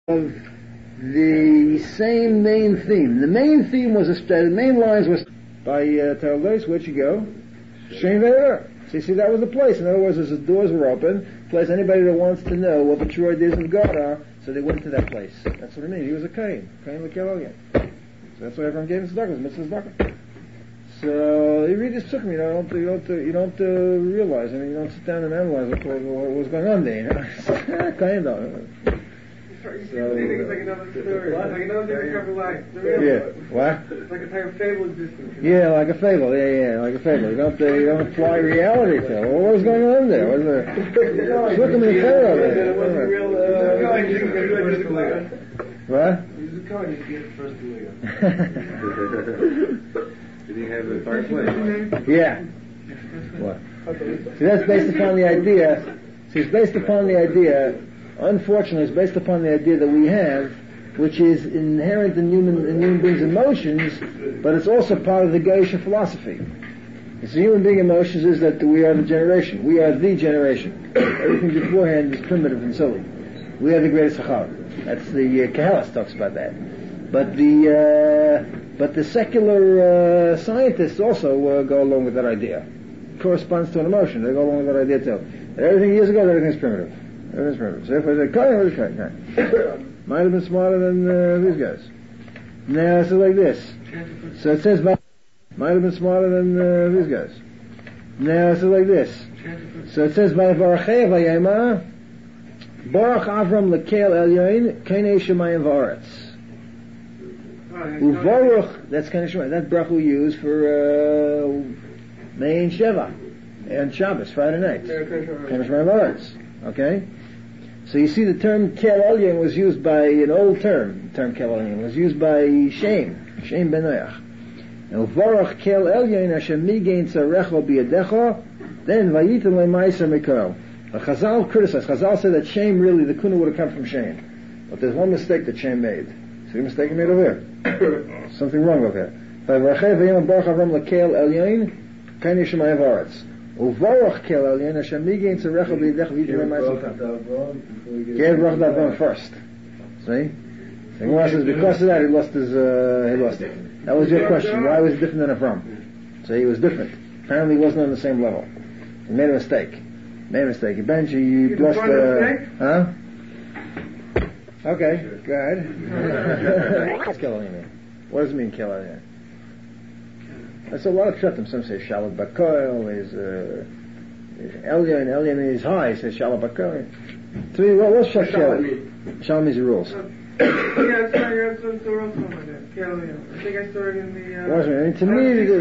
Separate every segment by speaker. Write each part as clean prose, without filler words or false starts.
Speaker 1: of the same main theme. The main theme was the main lines was by Taldos. Where'd you go? Shem Ve'er. So you see, that was the place. In other words, as the doors were open, place anybody that wants to know what the true ideas of God are, so they went to that place. That's what I mean. He was a Kain L'Kelalian. So that's why everyone gave him tzedakah. Mitzvah tzedakah. So you read this psukim, you don't realize. I mean, you don't sit down and analyze what was going on there. You know, kind of.
Speaker 2: It's like another story. It's like another thing to cover life.
Speaker 1: Yeah. What?
Speaker 2: It's like a type of fable existence.
Speaker 1: Yeah, like a fable. Yeah, like a fable. You don't apply reality to it. What was going on there? Was there? Look at me, Pharaoh there.
Speaker 2: It wasn't real.
Speaker 1: What?
Speaker 2: He was a Kohen. You get the first Liga.
Speaker 3: Did he have a fireplace?
Speaker 1: Yeah. What? See, that's based upon the idea. See, it's based upon the idea. Unfortunately, it's based upon the idea that we have, which is inherent in human beings' emotions, but it's also part of the Goyish philosophy. It's human being emotions is that we are the generation. We are the generation. Everything beforehand is primitive and silly. We are the greatest Sachar. That's the Kehelas talks about that. But the secular scientists also go along with that idea. It corresponds to an emotion. They go along with that idea too. Everything years ago, everything is primitive. Everything's primitive. So if I say, Kain, might have been smarter than these guys. Now, it's like this. So it says, might have been smarter than these guys. Now, it's like this. So it says, Vayvarachei vayema, Baruch Avram lekel elyoin, Kainei shemayim v'aretz. Uvaruch, that's kind of shemayim. That bracha we use for Mein Sheva and Shabbos, Friday night. Kainei shemayim v'aretz. Okay? So you see the term Kel Elyon was used by an old term. The term Kel Elyon was used by Shem Ben Noach. Now, Varach Kel Elyon Hashem migein tzarecho biyadecho, then vayitem le'maiser mikol. Chazal criticized. Chazal said that Shem really, the kuna would have come from Shem. But there's one mistake that Shem made. See the mistake he made over here? Something wrong over here. Vayvarachei vayim Baruch Avram lekel Elyon, kainei shemayim v'aretz. Uvarach kel elyon Hashem migein tzarecho biyadecho vayitem le'maiser mikol. Get Baruch Avram first. See? The Gemara says because of that he lost it. That was your question. Why was he different than Avram? So he was different. Apparently he wasn't on the same level. He made a mistake. Benji, you lost huh? Okay, go ahead. What's Kel Elyon? What does it mean, Kel Elyon? That's a lot of shuttim. Some say Shalom Bakoil is Elyon. Elyon is high. He says Shalom Bakoil. To me, what's Shalom mean? Shalom means the rules.
Speaker 2: Yeah, sorry, that's the rules on that. I think I saw it in the...
Speaker 1: What does it mean? To me...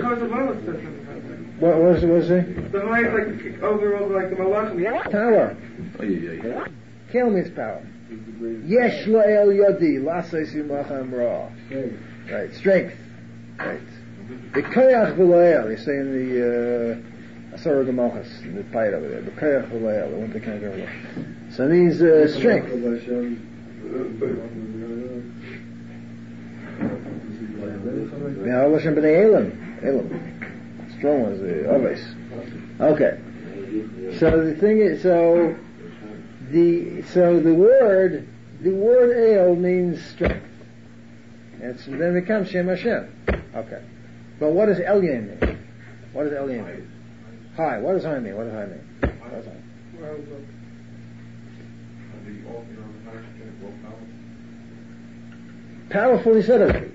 Speaker 1: What was it?
Speaker 2: The high is like overall, like the malachim.
Speaker 1: Power. Kel means power. Yesh la'el yodi, lasais yimacham ra. Right, strength. Right. B'koyach v'la'el, you say in the Asar Gemachas, in the Payat over there. B'koyach v'la'el, the one that can't go wrong. So it means strength. Hashem b'nei Elam. Strong ones, the Oves. Okay. So the thing is, the word El means strength. And then it becomes Shem Hashem. Okay. But what does Elyon mean? What does Elyon mean? High. What does high mean? What does high mean? Powerfully said already.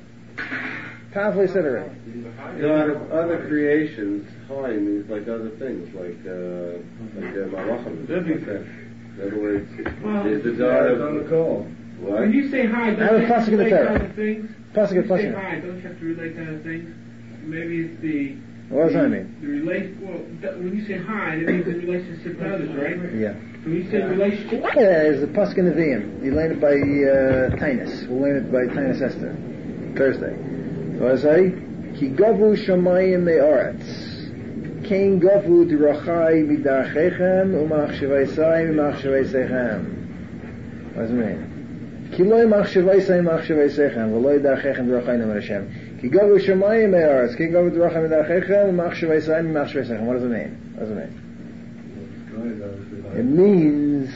Speaker 3: God of other creations, high means like other things, like malachim. In other words, is the God of
Speaker 2: on the call.
Speaker 3: What?
Speaker 2: When you say high, don't you have to relate to other things? When you say high, don't you have to relate to other things? Maybe it's the...
Speaker 1: What does that mean?
Speaker 2: The when you say high, that means the relationship to others, right?
Speaker 1: Yeah.
Speaker 2: When you say relationship...
Speaker 1: Yeah, it's the Pasuk in Nevi'im. You learn it by Tainus. We'll learn it by Tainus Esther. Thursday. So I say, Ki gavu shamayim me'aretz. Kein gavu d'rachai midarchechem u'machshevaisai machshevaisechem. What does it mean? Ki loy machshevaisai machshevaisechem v'loy darchechem d'rachai namar Hashem. Ki gavu shamayim me'aretz. Kein gavu d'rachai midarchechem u'machshevaisai machshevaisechem. What does it mean? It means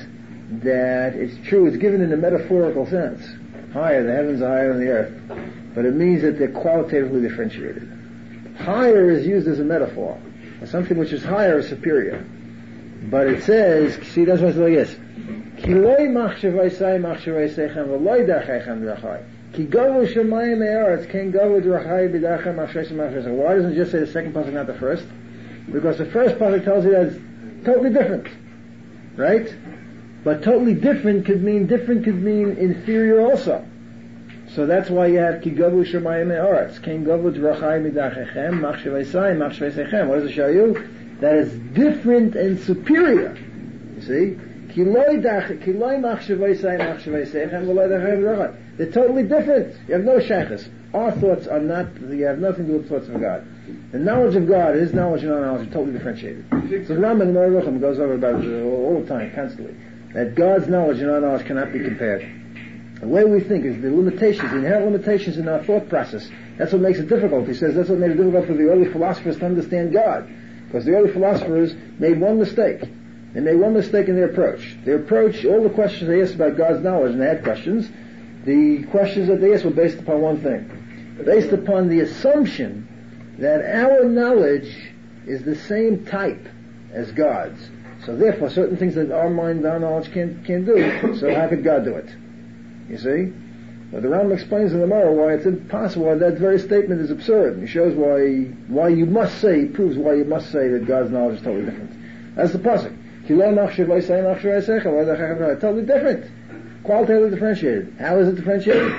Speaker 1: that it's true, it's given in a metaphorical sense. Higher, the heavens are higher than the earth. But it means that they're qualitatively differentiated. Higher is used as a metaphor. Something which is higher is superior. But it says, see, that's what it's like this. Ki loi machshavai machshavai sechem v'loi darchechem drachai. Ki govu shemayim e'aretz ken govu drachai b'darchem machshavai machshavai. Why doesn't it just say the second pasuk, not the first? Because the first pasuk tells you that it's totally different. Right? But totally different could mean inferior also. So that's why you have ki gavu shemayim e'aretz ken gavu drachai midachechem machshavai sechem. What does it show you? That is different and superior. You see? Ki loi machshavai sechem v'loi darchai drachai. They're totally different. You have no shaykhs. Our thoughts are not. You have nothing to do with the thoughts of God. The knowledge of God, His knowledge and our knowledge are totally differentiated. So Rambam in Moreh Ruchim goes over about it all the time, constantly. That God's knowledge and our knowledge cannot be compared. The way we think is the limitations, the inherent limitations in our thought process. That's what makes it difficult. He says that's what made it difficult for the early philosophers to understand God. Because the early philosophers made one mistake. They made one mistake in their approach. Their approach, all the questions they asked about God's knowledge, and they had questions, the questions that they asked were based upon one thing. Based upon the assumption that our knowledge is the same type as God's. So therefore, certain things that our mind, our knowledge can't do, so how could God do it? You see? But the Rambam explains in the Gemara why it's impossible, why that very statement is absurd. He shows why you must say, he proves why you must say that God's knowledge is totally different. That's the pasuk. Totally different. Qualitatively differentiated. How is it differentiated?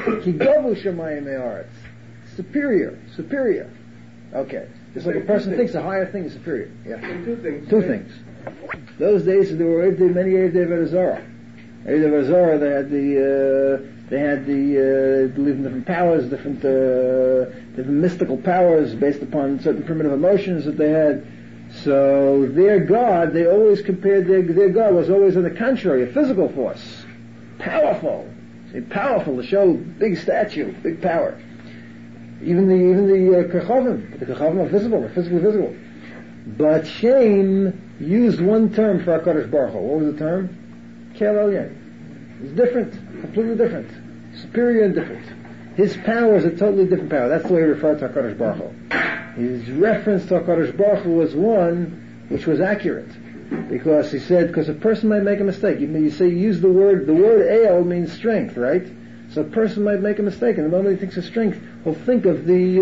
Speaker 1: Superior. Okay. Just like a person thinks a higher thing is superior. Yeah. Two things. Those days there were many Eivdei Avodah Zarah. Eivdei Avodah Zarah, they believed in different powers, different mystical powers based upon certain primitive emotions that they had. So their God, they always compared their God was always on the contrary, a physical force. Powerful. See, powerful to show big statue, big power. Even the Kechavim are visible, they're physically visible. But Shem used one term for HaKadosh Baruch Hu. What was the term? Kel Elyon. It's different, completely different. Superior and different. His power is a totally different power. That's the way he referred to HaKadosh Baruch Hu. His reference to HaKadosh Baruch Hu was one which was accurate. Because he said, because a person might make a mistake. You use the word El means strength, right? So a person might make a mistake, and the moment he thinks of strength, he'll think of the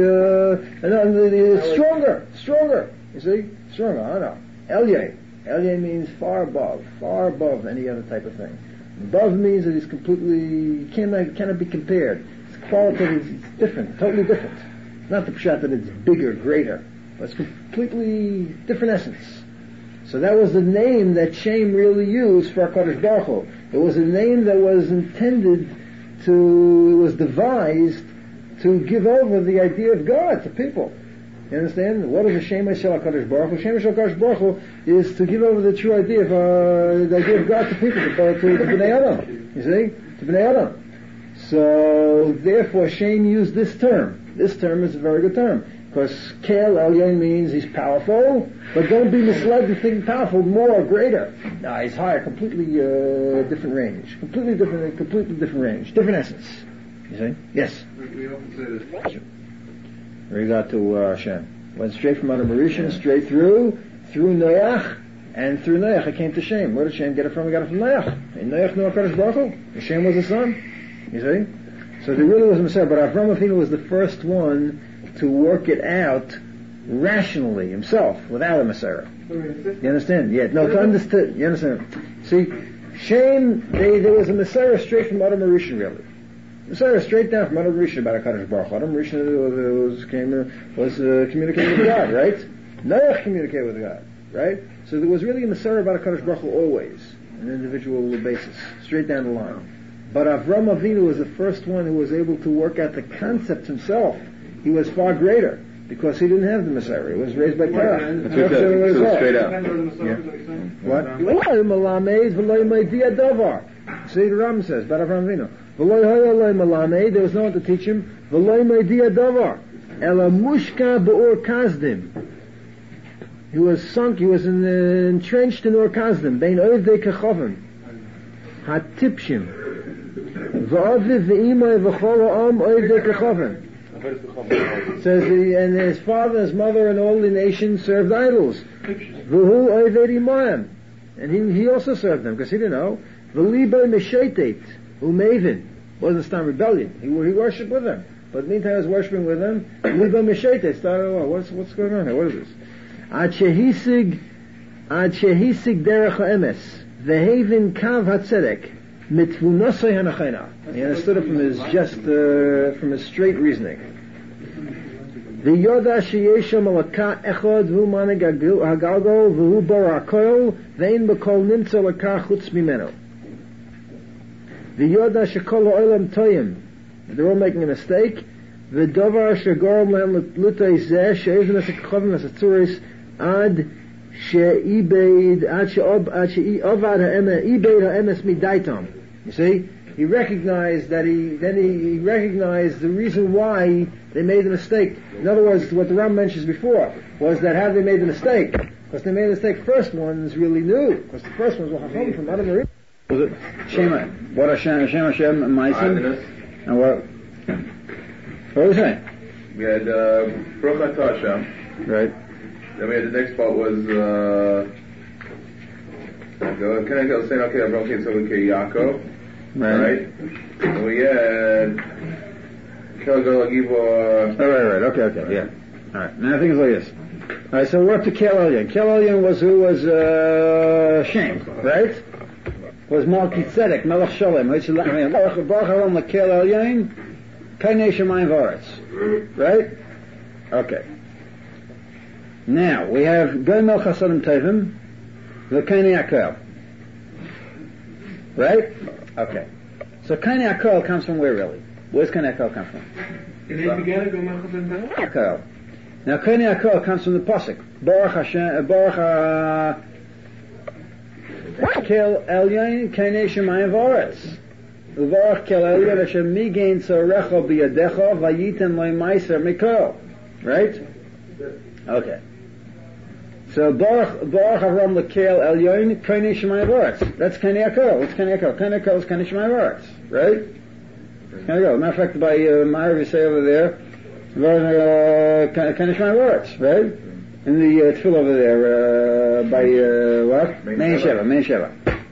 Speaker 1: stronger. You see? Stronger, I know. Elyon means far above any other type of thing. Above means that he's completely, cannot be compared. It's qualitative, it's different, totally different. Not the pshat that it's bigger, greater, but it's completely different essence. So that was the name that Shem really used for HaKadosh Baruch Hu. It was a name that was intended it was devised to give over the idea of God to people. You understand? What is a Shem Shel HaKadosh Baruch Hu? Shem Shel HaKadosh Baruch Hu is to give over the true idea of God to people, to Bnei Adam. You see? To Bnei Adam. So, therefore, Shem used this term. This term is a very good term. Because Kel Elyon means he's powerful, but don't be misled to think powerful, more, greater. No, he's higher, completely different range. Completely different range. Different essence. You see? Yes?
Speaker 3: We often say this.
Speaker 1: We got to Hashem. Went straight from Adam Rishon, straight through Noach, and through Noach it came to Shem. Where did Shem get it from? We got it from Noach. And Noach knew HaKadosh Baruch Hu. Shem was the son. You see? So there really was a Messiah, but Avraham Avinu was the first one to work it out rationally himself, without a Messiah. You understand? Yeah. No, to understand. You understand? See, Shem, there was a Messiah straight from Adam Rishon, really. Messiah straight down from Adam Rishon about HaKadosh Baruch Hu. Adam Rishon was communicating with God, right? Noach communicated with God, right? So there was really a Messiah about HaKadosh Baruch Hu always, on an individual basis, straight down the line. But Avraham Avinu was the first one who was able to work out the concept himself. He was far greater because he didn't have the Messiah. He was raised by Terach.
Speaker 3: Straight out.
Speaker 1: What? See, the Rambam says about Avraham Avinu. There was no one to teach him. He was sunk, he was entrenched in Ur Kasdim. Bein Oivdei Kechavim. hatipshim v'aviv v'imay v'chol ha'am oivdei kechavim. Says and his father, his mother, and all the nations served idols. V'hu oivdei imayim, and he also served them because he didn't know. V'libay mishetet u'mevin, wasn't stand rebellion. He worshipped with them, but meantime he was worshiping with them. V'libay mishetet started. What's going on here? What is this? Ad shehisig derech ha'emes v'hevin kav hatzedek mitvunosei hanachayna. He understood it from his straight reasoning. V'yoda sheyesha malaka echad v'hu manig hagalgol v'hu bar hakoil v'ein b'kol nimtza laka chutz mimeno. V'yoda shekol ha'olam toyim. They're all making a mistake. V'dovar shegorom lehem lutei zeh she'ezim esekachovim esatzuris ad she'ibed ha'emes midaitam. You see, he recognized he recognized the reason why they made the mistake. In other words, what the Ram mentions before was that how they made the mistake. Because they made the mistake. First ones really knew. Because the first ones were Chacham from Adam and
Speaker 4: was it Shema? What Hashem Ma'asim? And what was it saying?
Speaker 3: We had Baruch Atah Hashem.
Speaker 4: Right.
Speaker 3: Then we had the next part was can I go saying okay Abraham came so okay Yaakov. Right. And we had Kel Gol Gibor.
Speaker 4: Right. Okay. Yeah. All right. Now I think it's like this. All right. So we're up to Kel Elyon. Kel Elyon was Shem, right? Was Malki Tzedek, Melech Shalem. Baruch Haram LaKel Elyon, Kainei Shemayim V'Aretz. Right? Okay. Now we have Gomel Chasadim Tevim, V'Kainei Akel. Right? Okay. So Kainei Akel comes from where really? Where's Kainei Akel come from? Akel. Now Kainei Akel comes from the pasuk. Baruch Hashem, Baruch Kel Elyon Kainei Shemayim V'Aretz. Uvarach Kel Elyon Hashem migein tzorecha biyadecha vayitem loy meiser mikol. Right? Okay. So Baruch Avram LaKel Elyon Kainei Shemayim V'Aretz. That's Kainei Akel. What's Kainei Akel? Kainei Akel is Kainei Shemayim V'Aretz. Right? There you go. Matter of fact, by Meir, you say over there, Kainei Shemayim V'Aretz. Right? In the tefillah over there, by what? Mein Sheva.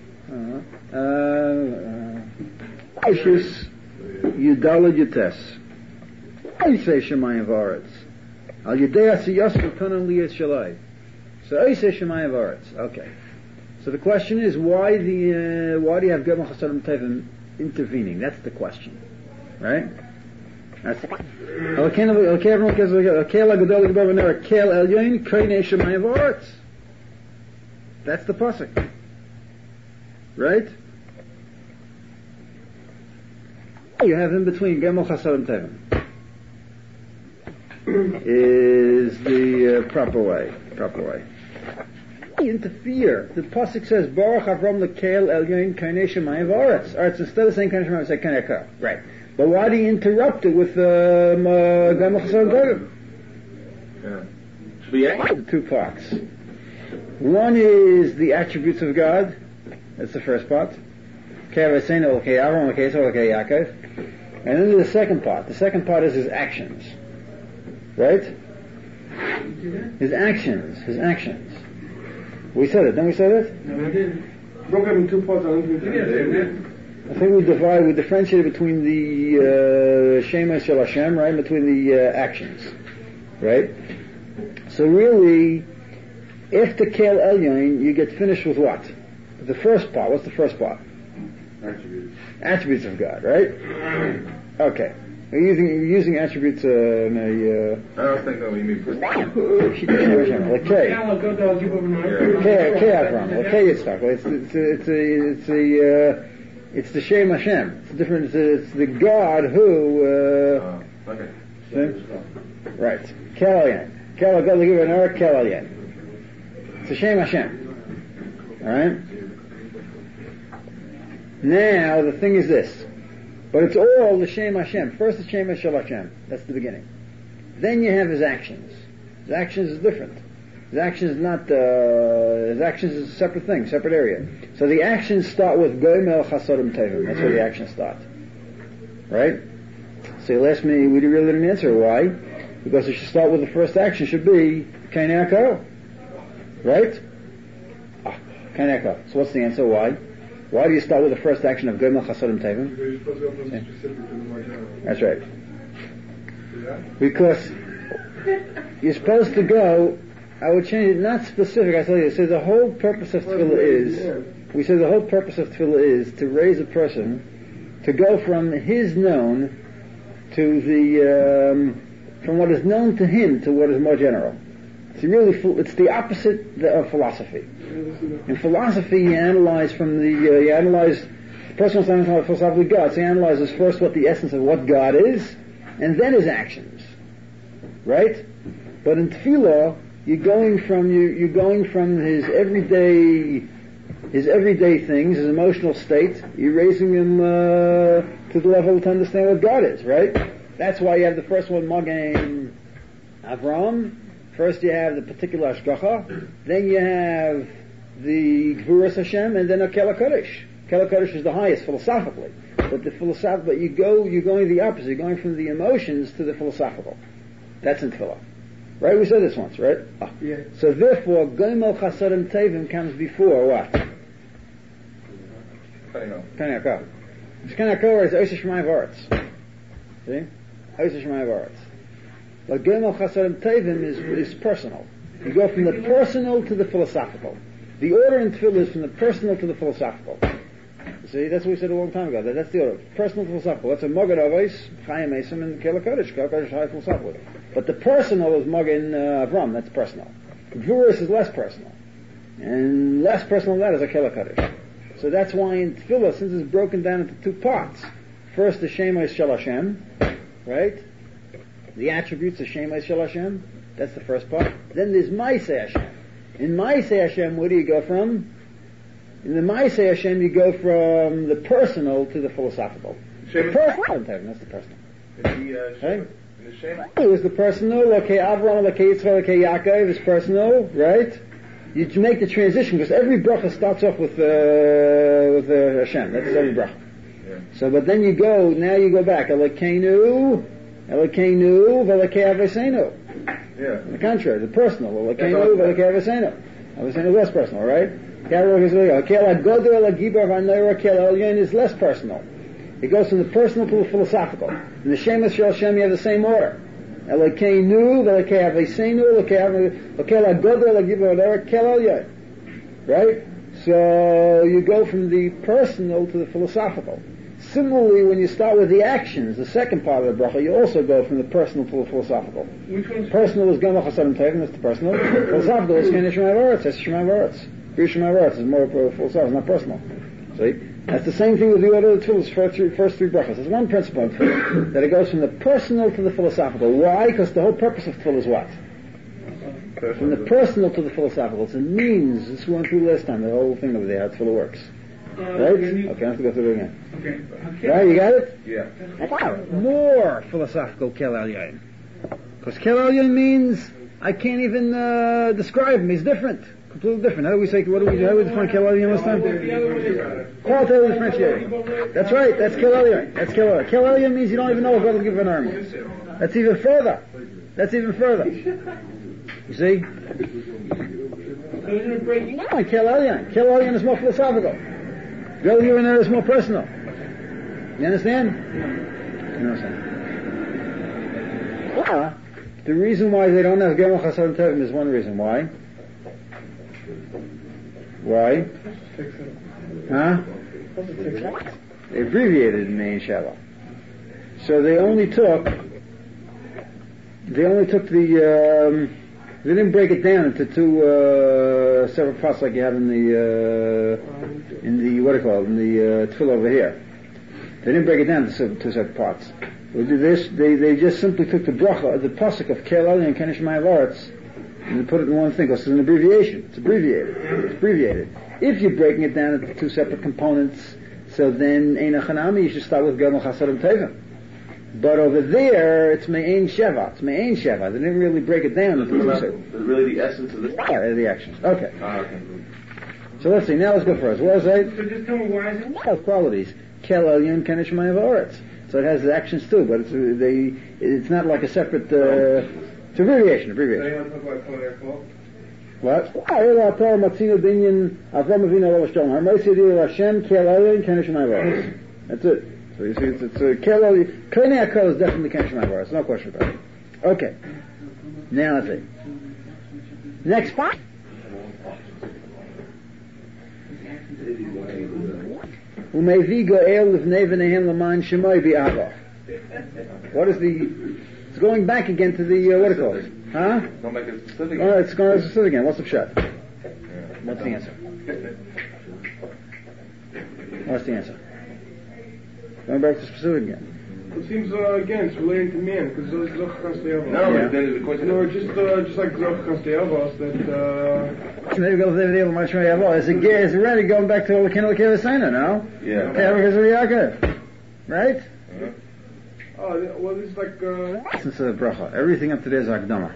Speaker 4: Ishus Yudala Yates. I say Shemayim V'Aretz. Al Yedei Asiyas V'Kanan Liyas Shalai. So I say Shemayim V'Aretz. Okay. So the question is, why do you have Gomel Chasadim Tevim intervening? That's the question, right? That's the question. That's the pasuk, right? You have in between Gomel Chasadim Tevim is the proper way. Interfere. The pasuk says Baruch Avram LaKel Elyon Kainei Shemayim V'Aretz. Alright, so instead of saying Kainei Shemayim, say Kainei Akel. Right. But why do you interrupt it with Gomel Chasadim Tevim? Two parts. One is the attributes of God. That's the first part. And then there's the second part. The second part is his actions. Right? His actions. We said it. Didn't we say it?
Speaker 2: No, we didn't.
Speaker 3: Broke up in two parts.
Speaker 2: I
Speaker 1: think we differentiated between the Shema Shel Hashem, right? Between the actions. Right? So really, after Kel Elyon, you get finished with what? The first part. What's the first part? Attributes of God, right? Okay. You're using attributes
Speaker 3: I don't think that we mean
Speaker 1: Okay, it's the Shem Hashem. It's different. It's the God who.
Speaker 3: Okay.
Speaker 1: Right. Kelyan. Kelyan. It's the Shem Hashem. All right. Now the thing is this. But it's all the Shem Hashem. First the Shema Shel Hashem. That's the beginning. Then you have his actions. His actions is different.
Speaker 4: His action is not, his actions is a separate thing, separate area. So the actions start with Goimel Chasodim Tevim. That's where the actions start. Right? So you'll ask me, we really didn't answer. Why? Because it should start with the first action should be Kain Akar. Right? Kain Akar. So what's the answer? Why? Why do you start with the first action of Goimel Chasodim Tevim?
Speaker 5: Because you're supposed to go from specific to the more general.
Speaker 4: That's right.
Speaker 5: Yeah?
Speaker 4: Because you're supposed to go, I would change it, not specific, I tell you, so the whole purpose of tefillah is, we say the whole purpose of tefillah is to raise a person to go from his known to the, from what is known to him to what is more general. It's the opposite of philosophy. In philosophy, you analyze from the, you analyze, personal science and philosophy of God, so you analyzes first what the essence of what God is, and then his actions. Right? But in tefillah, you're going from his everyday things, his emotional state. You're raising him to the level to understand what God is, right? That's why you have the first one, Magen Avram. First you have the particular Hashgacha, then you have the Gvuras Hashem, and then a Kel HaKodesh. Kel HaKodesh is the highest philosophically, but you're going the opposite. You're going from the emotions to the philosophical. That's in tefillah. Right? We said this once, right? Ah.
Speaker 5: Yeah.
Speaker 4: So therefore, Goimel Chasodim Tevim comes before what? Kain Akar. Kain Akar is Oisei Shemayim V'Aretz. See? Oisei Shemayim V'Aretz. But Goimel Chasodim Tevim is personal. You go from the personal to the philosophical. The order in tefillah is from the personal to the philosophical. See, that's what we said a long time ago. That's the order. Personal to philosophical. That's a Magen Avos, Chaim Esim, and Kel HaKodesh. Kel HaKodesh is high philosophical. But the personal is Magen Avram. That's personal. Gvuras is less personal. And less personal than that is a Kel HaKodesh. So that's why in tefillah, since it's broken down into two parts, first the Shema Shel Hashem, right? The attributes of Shema Shel Hashem, that's the first part. Then there's Maaseh Hashem. In Maaseh Hashem, where do you go from? In the Maaseh Hashem, you go from the personal to the philosophical. The personal, that's the personal. It was the personal, Lokei Avraham, Lokei Yitzchak, Lokei Yaakov is personal, right? You make the transition, because every bracha starts off with Hashem. That's every bracha. Yeah. So, but then you go back, Elokeinu, Velokei Avosenu.
Speaker 3: Yeah.
Speaker 4: On the contrary, the personal, Elokeinu, Velokei Avosenu. Avosenu is less personal, right? Kel Elyon is less personal. It goes from the personal to the philosophical. In the Shema Shel Hashem, you have the same order. Elokeinu, Velokei Avosenu, Kel Elyon. Right? So you go from the personal to the philosophical. Similarly, when you start with the actions, the second part of the bracha, you also go from the personal to the philosophical. Personal is Goimel Chasodim Tevim, that's the personal. Philosophical is Kain Shemayim V'Aretz, that's Shemayim V'Aretz. Shemayim V'Aretz is more philosophical, it's not personal. See? That's the same thing with the order of the tefillahs, first three brachas. There's one principle in tefillah, that it goes from the personal to the philosophical. Why? Because the whole purpose of tefillah is what? From the personal to the philosophical. It's a means, this we went through last time, the whole thing over there, how tefillah works. Right? Okay, I have to go through it again. Okay. Right, you got it?
Speaker 3: Yeah.
Speaker 4: More philosophical Kel Elyon. Because Kel Elyon means, I can't even describe him, he's different. Completely different. How do we define Kel Elyon last time? Qualitatively differentiated. That's right, that's Kel Elyon. That's Kel Elyon. Kel Elyon means you don't even know what to give an army. That's even further. You see? No, Kel Elyon. Kel Elyon is more philosophical. Kel Elyon is more personal. You understand? You understand? Yeah. The reason why they don't have Goimel Chasodim Tevim is one reason. Why? Why? Huh? They abbreviated in Ein Shalom. So they only took the, they didn't break it down into two separate parts like you have in the what do you call it, in the tefillah over here. They didn't break it down into two separate parts. They just simply took the bracha, the pasuk of Kel Elyon and Kain Shemayim V'Aretz, and they put it in one thing, because it's an abbreviation. It's abbreviated. If you're breaking it down into two separate components, so then Ein Hanami, you should start with Goimel Chasodim Tevim. But over there, it's Me'ain Sheva. It's Me'ain Sheva. They didn't really break it down.
Speaker 3: It's really the essence of the...
Speaker 4: Yeah, the actions. Okay.
Speaker 3: Okay.
Speaker 4: So let's see. Now let's go first. What was it?
Speaker 2: So just tell me why is it?
Speaker 4: Well, qualities. Kel Elyon Kenish Mayim Haaretz. So it has the actions too, but it's not like a separate, it's abbreviation.
Speaker 5: Now you want to talk about Kohen Ekol?
Speaker 4: What? Ha'el Atar Matzino Binyan Avram Avinu Alav Shalom. Ha'moisi Yadil Hashem Kel Elyon Kenish Mayim Haaretz. That's it. So you see, it's Kel Elyon. Kohen Ekol is definitely Kenish Mayim Haaretz. No question about it. Okay. Now let's see. Next part. Umevi go'el lifnei v'nehem l'man shemoy bi'ava. What is the... It's going back again to the, what it calls? Huh?
Speaker 3: Don't make it specific.
Speaker 4: Oh, it's going to specific again. What's the pshat? What's the answer? What's the answer? Going back to specific again.
Speaker 5: It seems, again, it's relating to man, because it's Zoch Chastei
Speaker 3: No,
Speaker 4: Yeah.
Speaker 3: then the question
Speaker 5: No, just like Zoch Chastei Avos, that,
Speaker 4: Maybe go lifnei v'nehem l'man shemoy bi'ava. It's already going back to the Lekenu Lekevasena, no?
Speaker 3: Yeah.
Speaker 4: Because of Yaakov. Right?
Speaker 5: well, it's like,
Speaker 4: Essence of the bracha. Everything up to there is Akdama.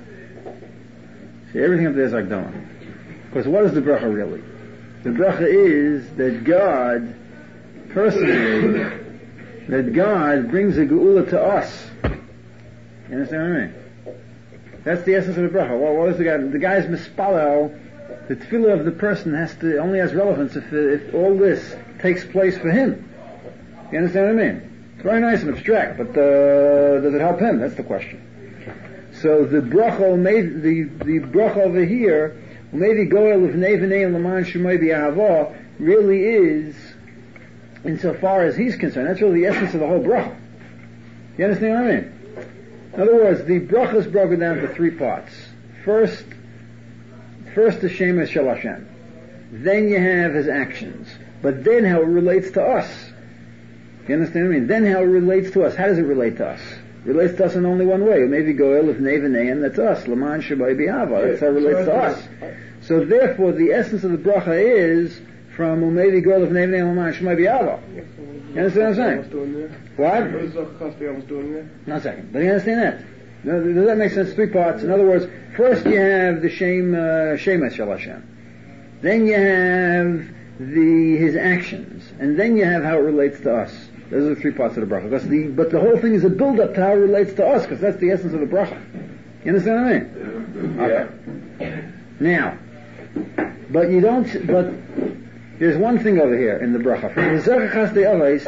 Speaker 4: See, everything up there is Akdama. Because what is the bracha really? The bracha is that God, personally, that God brings a geula to us. You understand what I mean? That's the essence of the bracha. Well, what is the guy? The guy's mispalel. The tefillah of the person only has relevance if all this takes place for him. You understand what I mean? It's very nice and abstract, but does it help him? That's the question. So the bracha the bracha over here, maybe goel lifnei v'neim l'man shemoy bi'ahava, really is, insofar as he's concerned, that's really the essence of the whole bracha. You understand what I mean? In other words, the bracha is broken down into three parts. First the Shemesh Shel Hashem. Then you have his actions. But then how it relates to us. You understand what I mean? Then how it relates to us. How does it relate to us? It relates to us in only one way. Maybe goel lifnei v'neim, that's us. L'man shemoy bi'ahava. That's how it relates to us. So therefore, the essence of the bracha is from maybe goel lifnei v'neim l'man shemoy bi'ahava. You understand what I'm saying? What?
Speaker 5: What is Zoch Chastei Avos doing there?
Speaker 4: Not a second. But you understand that? Does that make sense? Three parts. In other words, first you have the Shemesh Shel Hashem. Then you have his actions. And then you have how it relates to us. Those are the three parts of the bracha. But the whole thing is a build-up to how it relates to us, because that's the essence of the bracha. You understand what I mean?
Speaker 3: Yeah.
Speaker 4: Okay. Now, but there's one thing over here in the bracha. From the Zoch Chastei Avos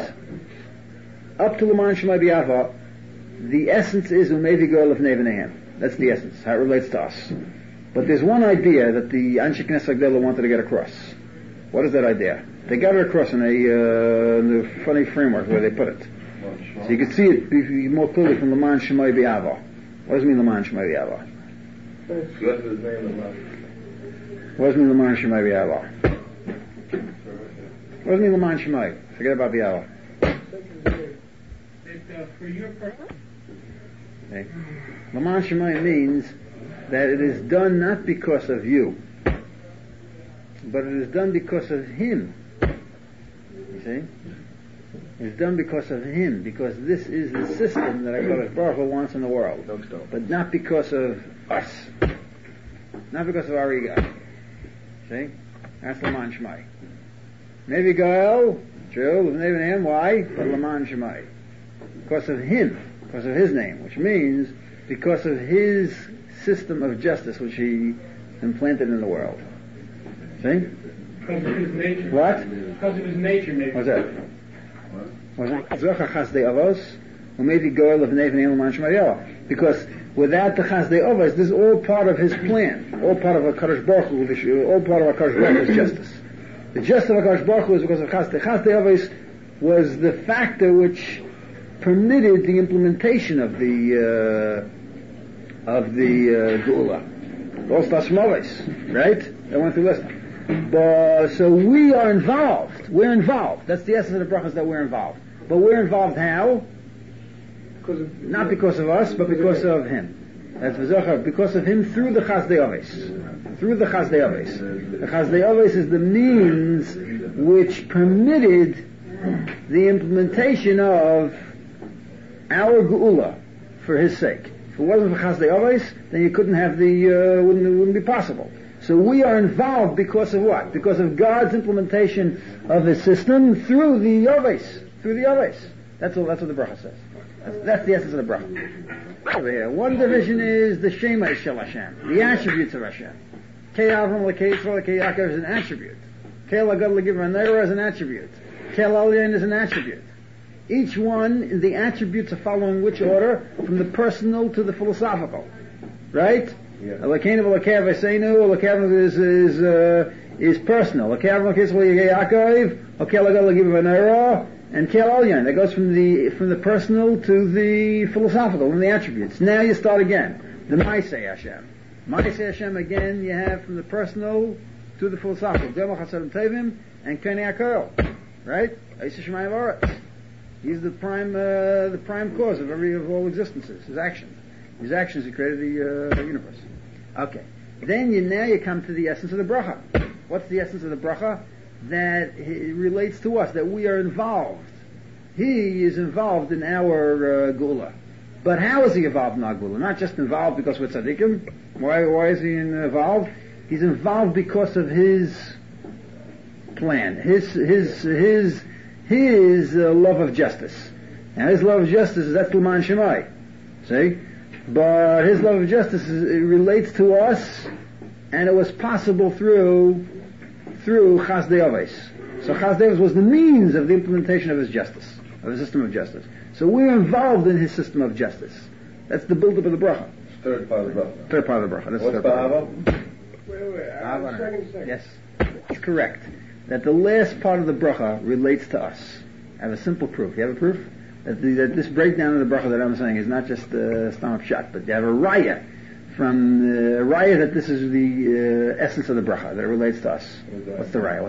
Speaker 4: up to L'man Shemoy bi'ahava, the essence is umevi goel lifnei v'nehem. That's the essence, how it relates to us. But there's one idea that the Anshe Knesset Agdela wanted to get across. What is that idea? They got it across in a funny framework where they put it. So you can see it more clearly from L'man Shemoy bi'ahava. What does it mean L'man Shemoy bi'ahava? What does it mean L'man Shemoy bi'ahava? What does it mean L'man Shemoy? Forget about bi'ahava.
Speaker 2: For your purpose.
Speaker 4: Okay. L'man Shemoy means that it is done not because of you, but it is done because of him. You see? It's done because of him, because this is the system that HaKadosh Baruch Hu wants in the world, but not because of us, not because of our ego. See? That's L'man Shemoy. Maybe Goel, true, L'nei v'neim, why? But L'man Shemoy. Because of him, because of his name, which means because of his system of justice which he implanted in the world. See?
Speaker 2: Because of his nature.
Speaker 4: What?
Speaker 2: Because of his nature, maybe.
Speaker 4: What's that? Zoch Chastei Avos, or maybe goel lifnei v'neim l'man shemoy bi'ahava. Because without the Chastei Avos, this is all part of his plan, all part of HaKadosh Baruch Hu, all part of HaKadosh Baruch Hu's justice. The justice of HaKadosh Baruch Hu is because of Chastei Avos was the factor which permitted the implementation of the Geula. Those Tashmolis, right? I went through this. But so we are involved. We're involved. That's the essence of the brachas, that we're involved. But we're involved how? Not because of us, but because of him. That's v'zochar, because of him through the Chasdei Avos. Through the Chasdei Avos. The Chasdei Avos is the means which permitted the implementation of our geula for his sake. If it wasn't for Chasdei Avos, then you couldn't have it wouldn't be possible. So we are involved because of what? Because of God's implementation of His system through the Avos. That's what the bracha says. That's the essence of the bracha. Over here, one division is the Shema Shel Hashem, the attributes of Hashem. Kei Avram L'Kei Yisrael L'Kei Yaakov is an attribute. Kei Lagad L'Givra Neira is an attribute. Kei L'Alyan is an attribute. Each one, the attributes are following which order? From the personal to the philosophical. Right? Elokeinu v'Elokei Avosenu, Elokeinu is personal. Elokei Avram L'Kei Yisrael L'Kei Yaakov, Elokei Lagad L'Givra Neira, and Kei L'Alyan. That goes from the personal to the philosophical, from the attributes. Now you start again. The Maaseh Hashem. Maaseh Hashem again you have from the personal to the philosophical. Gemach Hasadim Tevim and Kenei HaKol. Right? Eisah Shemayim V'Aretz. He's the prime cause of all existences. His actions. His actions have created the universe. Okay. Then you come to the essence of the bracha. What's the essence of the bracha? That it relates to us, that we are involved. He is involved in our geula. But how is he involved in our geula? Not just involved because we're tzaddikim. Why is he involved? He's involved because of his plan, his love of justice. Now his love of justice is that's L'man Shemai. See? But his love of justice relates to us, and it was possible through Chasdei Avos. So Chasdei Avos was the means of the implementation of his justice, of his system of justice. So we're involved in his system of justice. That's the build-up of the bracha.
Speaker 3: Third part of the bracha.
Speaker 4: Third part of the bracha. That's
Speaker 3: what's Ba'ava?
Speaker 5: Wait.
Speaker 4: Yes, it's correct. That the last part of the bracha relates to us. I have a simple proof. You have a proof? That this breakdown of the bracha that I'm saying is not just stomach shot, but you have a raya from the raya that this is the essence of the bracha, that it relates to us. What's the raya?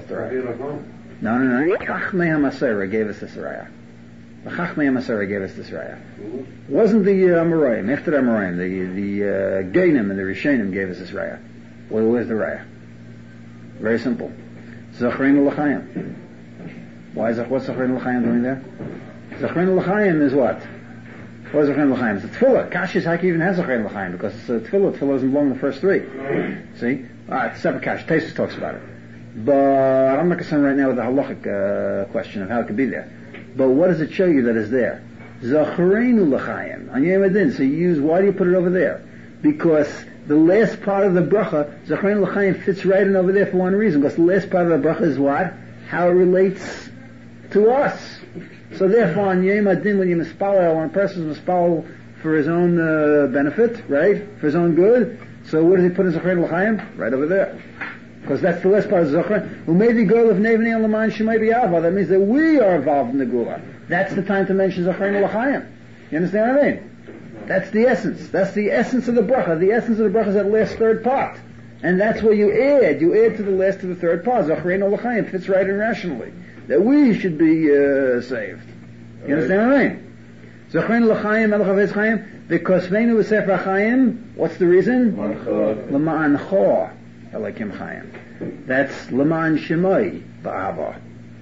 Speaker 4: No. Chachmei HaMasera gave us this raya. The Chachmei HaMasera gave us this raya. Wasn't the Amoraim, after the Amoraim, the Geinim and the Rishonim gave us this raya. Well, where's the raya? Very simple. Zachreinu L'chaim. What's Zachreinu L'chaim doing there? Zachreinu L'chaim is what? What is Zachreinu L'chaim? It's a tefillah. Kashis Haki even has Zachreinu L'chaim because it's a tefillah. Tefillah doesn't belong in the first three. See? It's a separate kash. Taisus talks about it. But I'm not concerned right now with the halachic question of how it could be there. But what does it show you that is there? Zachreinu L'chaim. On Yom Adin. So why do you put it over there? Because the last part of the bracha, Zachreinu L'chaim, fits right in over there for one reason. Because the last part of the bracha is what? How it relates to us. So therefore, on Yom Adin, when you mispalel, when a person is mispalel for his own benefit, right? For his own good, so where does he put his Zachreinu L'chaim? Right over there. Because that's the last part of Zachreinu. Who made the goal of Nevnei L'man Shemai B'Yava. That means that we are involved in the Gula. That's the time to mention Zachreinu L'chaim. You understand what I mean? That's the essence. That's the essence of the bracha. The essence of the bracha is that last third part. And that's where you add. You add to the last to the third part. Zachreinu L'chaim fits right in rationally. That we should be saved. You understand what I mean? Zachreinu L'chaim, Melech HaVetz Chaim, because Veinu V'Sefer HaChaim, what's the reason? L'ma'an Cho Elokim Chaim. That's L'ma'an Shemai Ba'ava.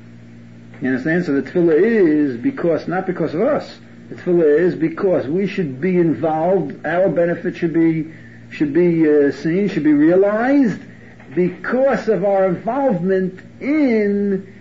Speaker 4: You understand? So the tefillah is because, not because of us. The tefillah is because we should be involved, our benefit should be seen, should be realized because of our involvement in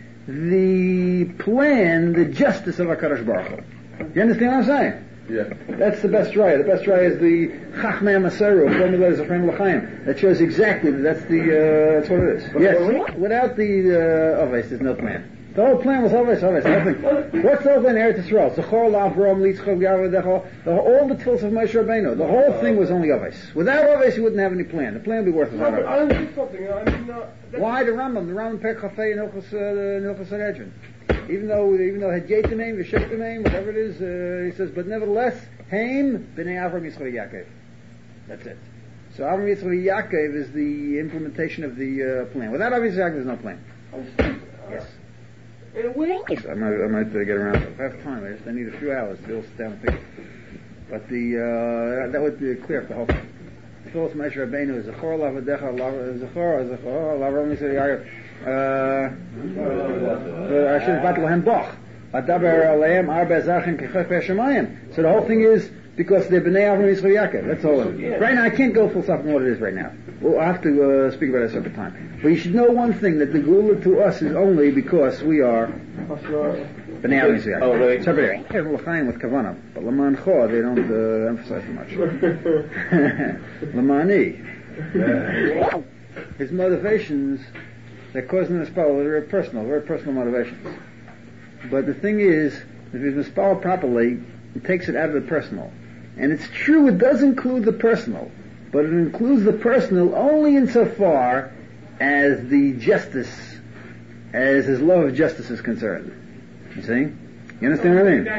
Speaker 4: the plan, the justice of HaKadosh Baruch Hu. You understand what I'm saying?
Speaker 3: Yeah.
Speaker 4: That's the best raya. The best raya is the Chachmei HaMasera, formula is Zachreinu L'chaim. That shows exactly that's what it is. Yes. Without the Avos, there's no plan. The whole plan was Avos, nothing. What's over in Eretz Yisrael? Zachor L'Avram, Litzchok, Yavadechol, all the tefillos of Moshe Rabbeinu. The whole thing was only Avos. Without Avos, you wouldn't have any plan. The plan would be worthless.
Speaker 5: No, but I don't do something.
Speaker 4: Why the Rambam? The Rambam Pek Chafei and Hilchos Sanhedrin. Even though had Yetimim, V'Shektimim, whatever it is, he says, but nevertheless, Haim B'nei Avram Yitzchak Yaakov. That's it. So Avram Yitzchak Yaakov is the implementation of the plan. Without Avram Yitzchak Yaakov, there's no plan. Yes. I might get around to it. If I have time, I need a few hours to sit down and think. But that would be clear for the whole thing. Tefillos Moshe Rabbeinu is Zachor L'Avadecha, Zachor L'Avram Yitzchak Yaakov. I should have battled him Bach. Adaber aleim arba zachin kechach b'shamayim. So the whole thing is because they're b'nei Avram Yisrael Yaakov. That's all. Right now, I can't go full stop on what it is right now. We'll have to speak about it a separate time. But you should know one thing, that the Geula to us is only because we are b'nei Avram Yisrael Yaakov.
Speaker 3: Oh, right.
Speaker 4: Separate. Here's l'chaim with kavanah, but l'man cho they don't emphasize too much. L'mani. His motivations, they're causing the spell, they're very personal motivations. But the thing is, if he's mispelled properly, it takes it out of the personal. And it's true, it does include the personal, but it includes the personal only insofar as the justice, as his love of justice is concerned. You see? You understand what I mean?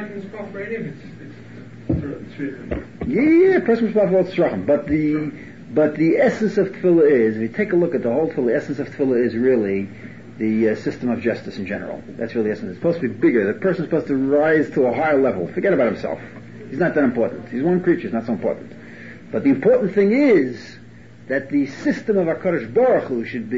Speaker 4: Yeah, person mispelled for tzrachim. But the essence of tefillah is, if you take a look at the whole tefillah, the essence of tefillah is really the system of justice in general. That's really the essence. It's supposed to be bigger. The person's supposed to rise to a higher level. Forget about himself. He's not that important. He's one creature. He's not so important. But the important thing is that the system of HaKadosh Baruch Hu should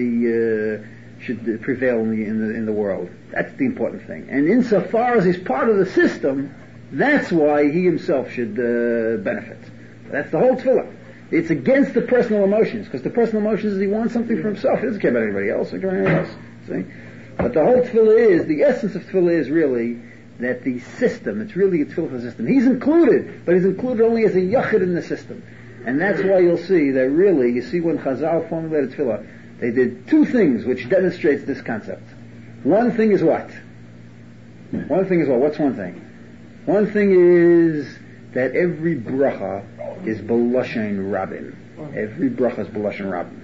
Speaker 4: prevail in the world. That's the important thing. And insofar as he's part of the system, that's why he himself should benefit. That's the whole tefillah. It's against the personal emotions, because the personal emotions is he wants something for himself. He doesn't care about anybody else. He doesn't care about anyone else. See? But the whole tefillah is, the essence of tefillah is really that the system, it's really a tefillah for the system. He's included, but he's included only as a yachid in the system. And that's why you'll see that really, you see when Chazal formulated tefillah, they did two things which demonstrates this concept. One thing is what? What's one thing? One thing is that every bracha is b'lashon rabin. Every bracha is b'lashon rabin,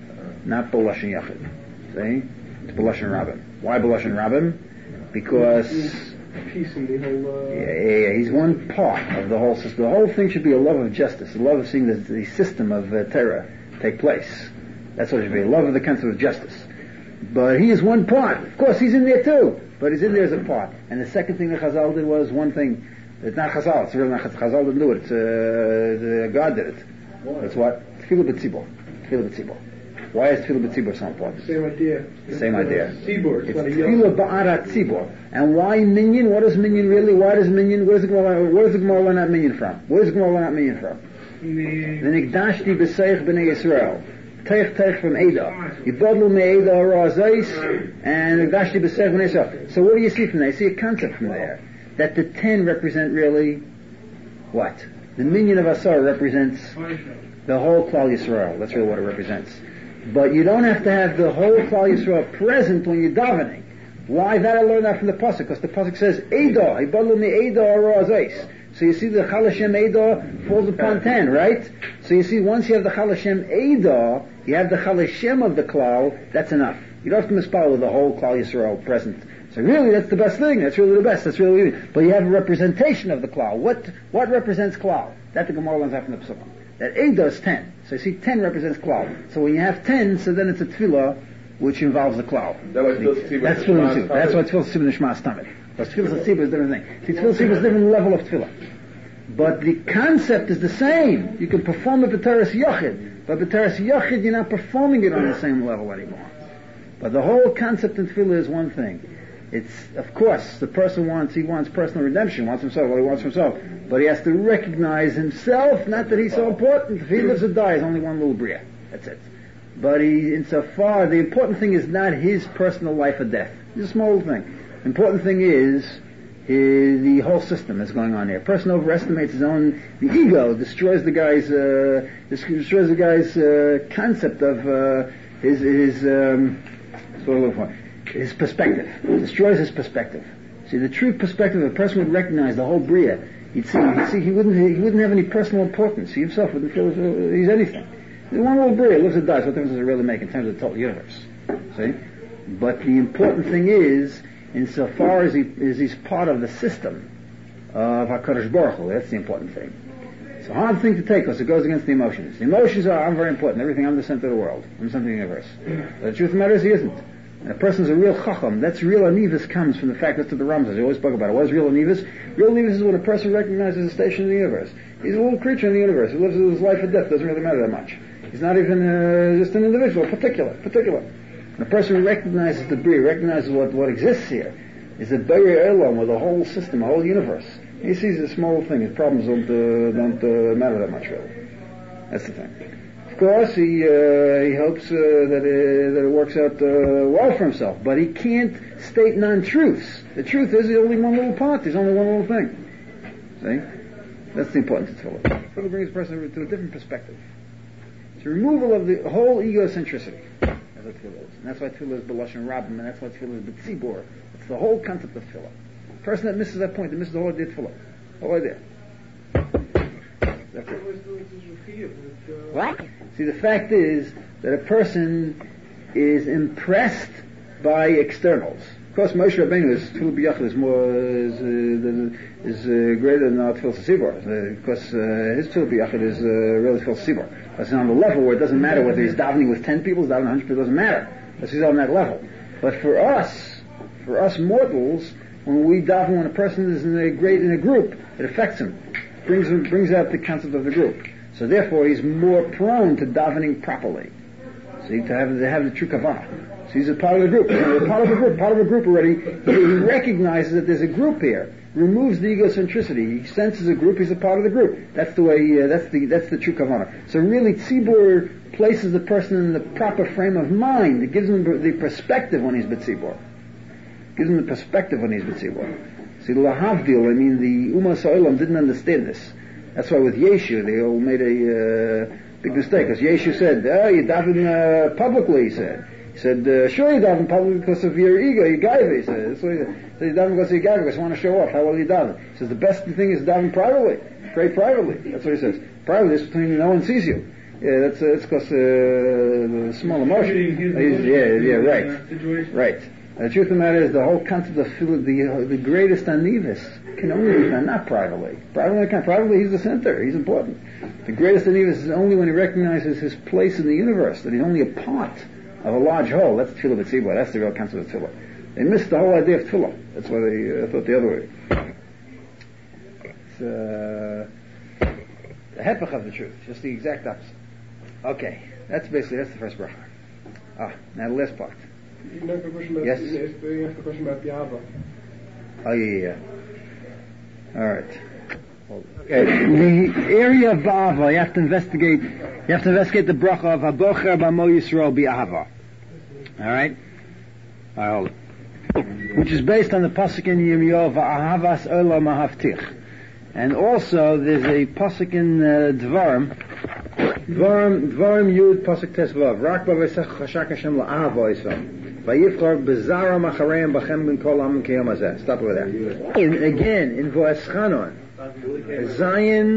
Speaker 4: not b'lashon yachid. See? It's b'lashon rabin. Why b'lashon rabin? Because
Speaker 5: peace in the whole.
Speaker 4: He's one part of the whole system. The whole thing should be a love of justice, a love of seeing the system of Torah take place. That's what it should be, a love of the concept of justice. But he is one part. Of course, he's in there too, but he's in there as a part. And the second thing that Chazal did was one thing. It's not Chazal. It's really not Chazal. Chazal didn't do it. It's God did it. That's what Tefillah b'tzibur. Tefillah b'tzibur. Why is Tefillah b'tzibur so important?
Speaker 5: Same idea.
Speaker 4: Same idea.
Speaker 5: Tzibur.
Speaker 4: It's Tefillah ba'arat tzibur. And why minyan? What is minyan really? Why does minyan? Where does the Gemara learn that minyan from? Where does the Gemara learn that minyan from? The Nikdashti b'seich b'nei Yisrael. Teich from Eda. Yibodlu me'eda razais and Nikdashti b'seich b'nei Yisrael. So what do you see from there? You see a concept from there. That the 10 represent really what? The minyan of Asar represents the whole Klal Yisrael. That's really what it represents. But you don't have to have the whole Klal Yisrael present when you're davening. Why? That I learned that from the pasuk, because the pasuk says Eidah, Ibadlu mi Eidah Arazais. So you see the Chal Hashem Eidah falls upon 10, right? So you see once you have the Chal Hashem Eidah, you have the Chal Hashem of the Klal. That's enough. You don't have to mispal with the whole Klal Yisrael present. So really, that's the best thing. That's really the best. That's really, but you have a representation of the klal. What represents klal? That the Gemara learns out from the Pesukim. That Eidah is 10. So you see, 10 represents klal. So when you have 10, so then it's a tefillah which involves the klal.
Speaker 3: That's
Speaker 4: tefillah tzibur. That's why tefillah tzibur nishmas tamid. Because tefillah tzibur is a different thing. See, tefillah tzibur is a different level of tefillah. But the concept is the same. You can perform it b'teres yachid, but b'teres yachid you're not performing it on the same level anymore. But the whole concept in tefillah is one thing. It's, of course, the person wants personal redemption, wants himself, what he wants for himself. But he has to recognize himself, not that he's so important. If he lives or dies, only one little bria. That's it. But insofar, the important thing is not his personal life or death. It's a small thing. The important thing is the whole system that's going on here. A person overestimates the ego destroys the guy's concept of his perspective. It destroys his perspective. See, the true perspective, a person would recognize the whole bria. He'd see he wouldn't have any personal importance. He himself wouldn't feel he's anything. One little bria lives or dies. What difference does it really make in terms of the total universe? See? But the important thing is, insofar as he's part of the system of HaKadosh Baruch Hu, that's the important thing. It's a hard thing to take because it goes against the emotions. The emotions are, I'm very important. Everything, I'm the center of the world. I'm the center of the universe. But the truth of the matter is he isn't. And a person's a real chacham. That's real anivus comes from the fact that's what the Ram says. He always spoke about it. What is real anivus? Real anivus is when a person recognizes a station in the universe. He's a little creature in the universe. He lives his life or death. Doesn't really matter that much. He's not even just an individual, particular. And a person recognizes the bria, recognizes what exists here. is a Bari Elam with a whole system, a whole universe. He sees a small thing. His problems don't matter that much, really. That's the thing. Of course, he hopes that it works out well for himself, but he can't state non-truths. The truth is he's only one little part. There's only one little thing. See? That's the importance of tefillah. Tefillah brings a person to a different perspective. It's a removal of the whole egocentricity. That's what tefillah is. And that's why tefillah is b'lashon rabbim, and that's why tefillah is b'tzibor. It's the whole concept of tefillah. The person that misses that point, that misses the whole idea of tefillah. The whole idea. That's it. What? See, the fact is that a person is impressed by externals. Of course, Moshe Rabbeinu is tefillah b'yachid is greater than our tefillah tzibor. Because his tefillah b'yachid is really tefillah tzibor. That's on the level where it doesn't matter whether he's davening with 10 people, he's davening 100 people, it doesn't matter. That's he's on that level. But for us mortals, when we daven, when a person is in a group, it affects him. Brings out the concept of the group. So therefore, he's more prone to davening properly. See, to have the true kavanah. So he's a part of the group. Part of a group already. He recognizes that there's a group here. Removes the egocentricity. He senses a group. He's a part of the group. That's the way. That's the true kavanah. So really, tzibur places the person in the proper frame of mind. It gives him the perspective when he's b'tzibur. Gives him the perspective when he's b'tzibur. See, lahavdil, the Umas Ha'olam didn't understand this. That's why with Yeshu, they all made a big mistake. Because Yeshu said, you daven publicly, he said. He said, sure you daven publicly because of your ego, your gaiva, he said. That's what he said. So you daven because of your gaiva, because you want to show off how well you daven. He says, the best thing is daven privately. Pray privately. That's what he says. Privately, it's between no one sees you. Yeah, that's because the small emotion. Right. The truth of the matter is the whole concept of the greatest anivis can only be found not privately. Privately he's the center, he's important. The greatest anivis is only when he recognizes his place in the universe, that he's only a part of a large whole. That's tefillah b'tzibur, that's the real concept of tefillah. They missed the whole idea of tefillah. That's why they thought the other way. It's the hepech of the truth, just the exact opposite. Okay, that's the first bracha. Now the last part.
Speaker 5: You can ask the question about,
Speaker 4: yes?
Speaker 5: You asked the question about the Abba.
Speaker 4: Oh, yeah. All right. Okay. The area of Ba'ava, you have to investigate the bracha of Habocher B'Amo Yisrael B'Ahava. All right? Hold it. Which is based on the pasuk in Yirmiyahu, V'Ahavas Olam Ahavtich. And also, there's a pasuk in Dvarim Yud pasuk Tesvav. Rak B'Vesach Chashak Hashem La'ahava Yisrael. Vayivchar B'Zara Machareim B'Chem Ben Kol Am Kiyom Hazeh. Stop over there. Again, in Vo'eschanon, Zion.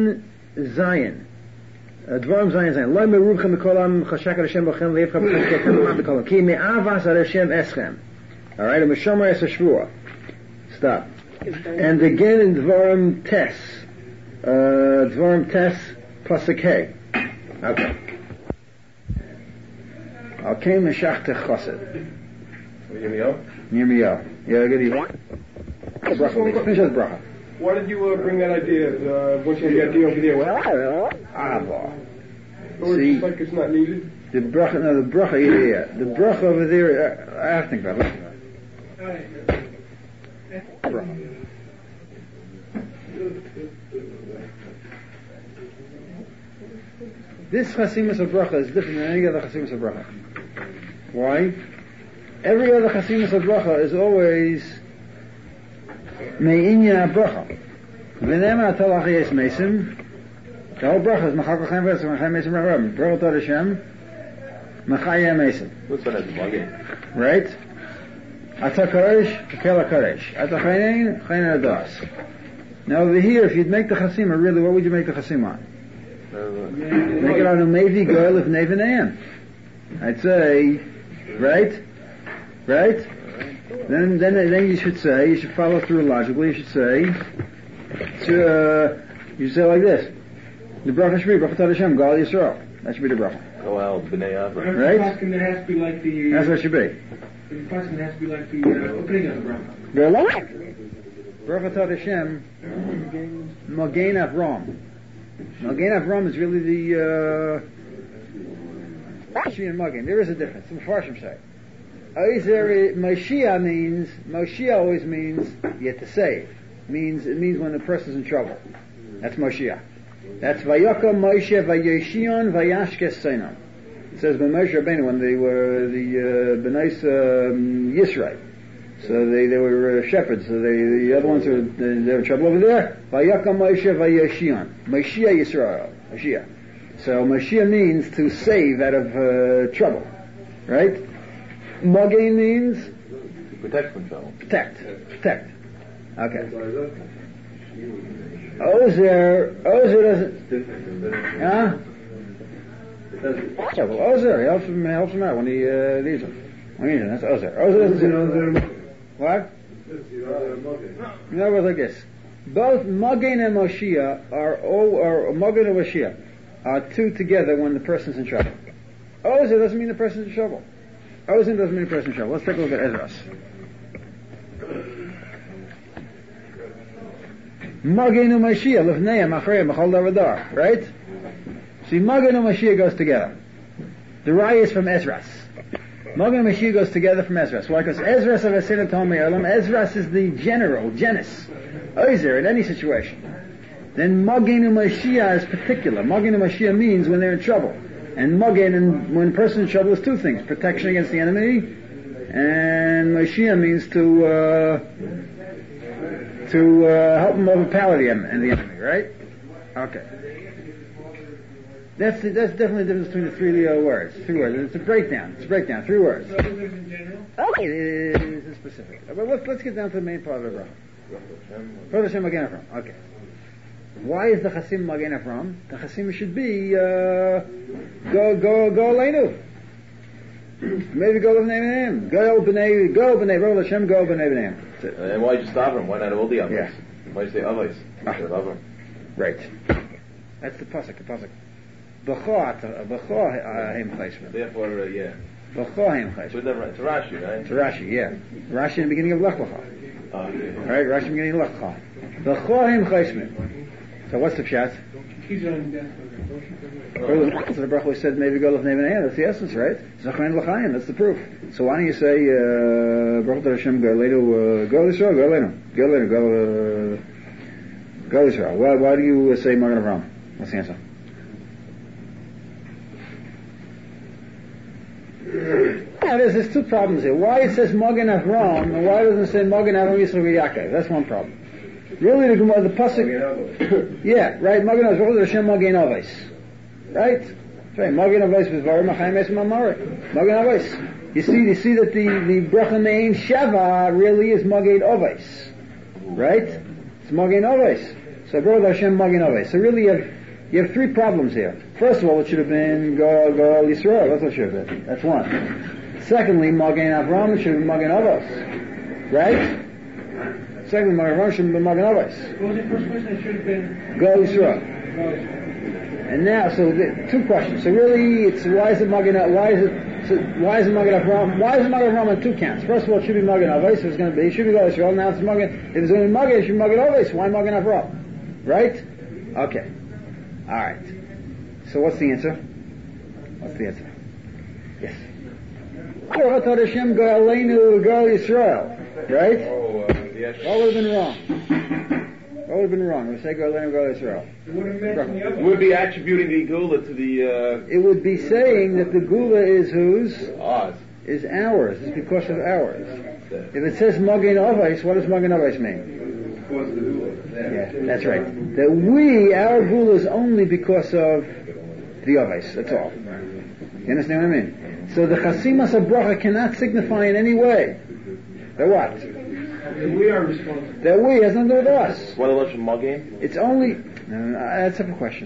Speaker 4: Dvarim Zion. Lo merubchem B'Kol Am Chashak Hashem B'Chem Vayivchar B'Chem Ben Kol Am B'Kol Am. Ki me'avas Ad Hashem Eschem. All right, and Mishomer Es HaShvua. Stop. And again in Dvarim Tes. Dvarim Tes pasuk Hey. Okay. Okay, Meshach Chesed. Yirmiyahu. Yeah, good evening. Finish the bracha.
Speaker 5: Why did you bring that idea? Once you had the idea over there, or
Speaker 4: see,
Speaker 5: it's like it's not needed?
Speaker 4: The bracha, no, the bracha, yeah. The bracha over there, I have to think about it. This chasimus of bracha is different than any other chasimus of bracha. Why? Every other chasimus of bracha is always me'inya bracha. V'nema atal achiyes mesim. The whole bracha is machal kachem v'etzim machayim mesim ra'ram. Bracha tod Hashem machayim mesim.
Speaker 3: What's that as plug-in?
Speaker 4: Right? Ata karesh, tekel karesh. Ata chaynein, chaynein adas. Now over here, if you'd make the chasima, really, what would you make the chasima on? Make it on a Mevi girl of Nevanan. I'd say, right? Then you should follow through logically. You should say like this: the bracha should be bracha Tod Hashem Gal Yisrael. That should be the bracha.
Speaker 3: Goel B'nei Avram.
Speaker 2: Right? That's what it
Speaker 4: should be.
Speaker 2: The question has to be like the opening of the bracha.
Speaker 4: Bracha Tod Hashem Magen Avram. Magen Avram is really the Rashi and Magen. There is a difference. The Mepharshim say. Moshiach always means you have to save. It means when a person's in trouble. That's Moshiach. That's Vayaka Moshe Vayeshion Vayashkes Seinam. It says by Moshe Rabbeinu when they were the Bnei Yisrael. So they were shepherds. So the other ones were they were in trouble over there. Vayaka Moshe Vayeshion. Moshiach Yisrael. Moshiach. So Moshiach means to save out of trouble, right? Magain means
Speaker 6: protect from trouble.
Speaker 4: Protect. Okay. Ozer doesn't. Huh? Ozer helps him out when he needs him. That's Ozer. Ozer doesn't. What? No, it was like this. Both Magain and Moshiach or Magain and Moshiach are two together when the person's in trouble. Ozer doesn't mean the person's in trouble. Ozer doesn't mean the person's in trouble. Let's take a look at Ezras. Magenu Mashiach, Lefneim, Achrei, Machal Davadar, right? See, Magenu Mashiach goes together. The Raya is from Ezras. Magenu Mashiach goes together from Ezras. Why? Because Ezras of Asina Tomei Olam, Ezras is the general, genus, Ozer, in any situation. Then Magenu Mashiach is particular. Magenu Mashiach means when they're in trouble. And Magen, when a person in trouble, is two things: protection against the enemy, and Mashiach means to help them overpower the enemy, right? Okay. That's definitely the difference between the three words. Three words. It's a breakdown. 3 words.
Speaker 2: So in general?
Speaker 4: Okay. It is specific. But let's get down to the main part of the bracha. Baruch Hashem Magen Avram. Okay. Why is the Chasim Magen Avram? The Chasim should be go Aleinu. Maybe go B'nei B'nei. Go B'nei Baruch Hashem. Go B'nei B'nei.
Speaker 6: And why just Avram? Why not all the others?
Speaker 4: Yeah.
Speaker 6: Why you say Avos? Avram.
Speaker 4: Right. That's the pasuk. B'cho hem chayshman.
Speaker 6: Therefore, yeah.
Speaker 4: B'cho hem chayshman.
Speaker 6: To Rashi, right?
Speaker 4: To Rashi, yeah. Rashi in the beginning of Lech Lecha. Right. Rashi in the beginning of Lech Lecha. B'cho hem chayshman. So what's the pshat? So the bracha said maybe go l'fnei b'nei. That's the essence, right? Zachrein l'chaim. That's the proof. So why don't you say Baruch Hashem go Aleinu, go Yisrael, go Aleinu, go Yisrael? Why do you say Magen Avram? What's the answer? Now there's two problems here. Why it says Magen Avram and why doesn't it say Magen Avram Yisrael Yaakov? That's one problem. Really, the pasuk, yeah, right. Magen Avos Hashem Magen Avos, right? Right. Magen Avos was very Machayim Es Mamarik. Magen Avos. You see that the bracha name Sheva really is Magen Avos, right? It's Magen Avos. So Baruch Hashem Magen Avos. So really, you have three problems here. First of all, it should have been Go Yisrael. That's what it should have been. That's one. Secondly, Magen Avram, it should have been Magen Avos, right? Secondly, Magen Avram should have been Magen Avos.
Speaker 2: What was the first question? It should have been
Speaker 4: Go Yisrael. And now, so two questions. So really, it's why is it Magen Avram? Why is it Magen Avram on two counts? First of all, it should be Magen Avos. It should be Go Yisrael. Now it's Magen. If it's only Magen, it should be Magen Avos. Why Magen Avram? Right? Okay. All right. So what's the answer? Yes. Baruch Hashem Go Aleinu Go Yisrael. Right? What would have been wrong? We say Go Aleinu Go Yisrael.
Speaker 2: It would have mentioned the other.
Speaker 6: Would be attributing the Gula to the.
Speaker 4: It would be saying that the Gula is whose?
Speaker 6: Ours.
Speaker 4: Is ours. It's because of ours. If it says Magen Avos, what does Magen Avos mean? Yeah, that's right. That our Gula is only because of the Avos. That's all. You understand what I mean? So the Chasimas of Bracha cannot signify in any way that what?
Speaker 2: We are responsible.
Speaker 4: That we has nothing to do with us.
Speaker 6: What a from Magen?
Speaker 4: It's only that's a question.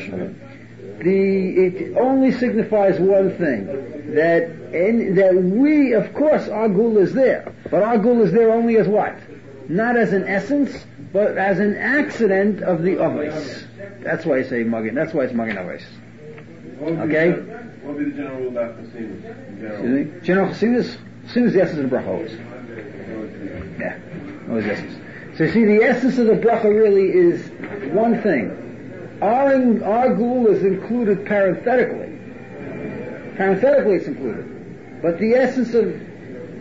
Speaker 4: It only signifies one thing, that we, of course, our Gula is there, but our Gula is there only as what? Not as an essence, but as an accident of the Avos. That's why I say Magen. That's why it's Magen Avos. Okay?
Speaker 3: What would be the general rule about Chassimus?
Speaker 4: General Chassimus? Chassimus is the essence of the bracha always. Yeah, always the essence. So you see, the essence of the bracha really is one thing. Our Gula is included parenthetically. Parenthetically it's included. But the essence of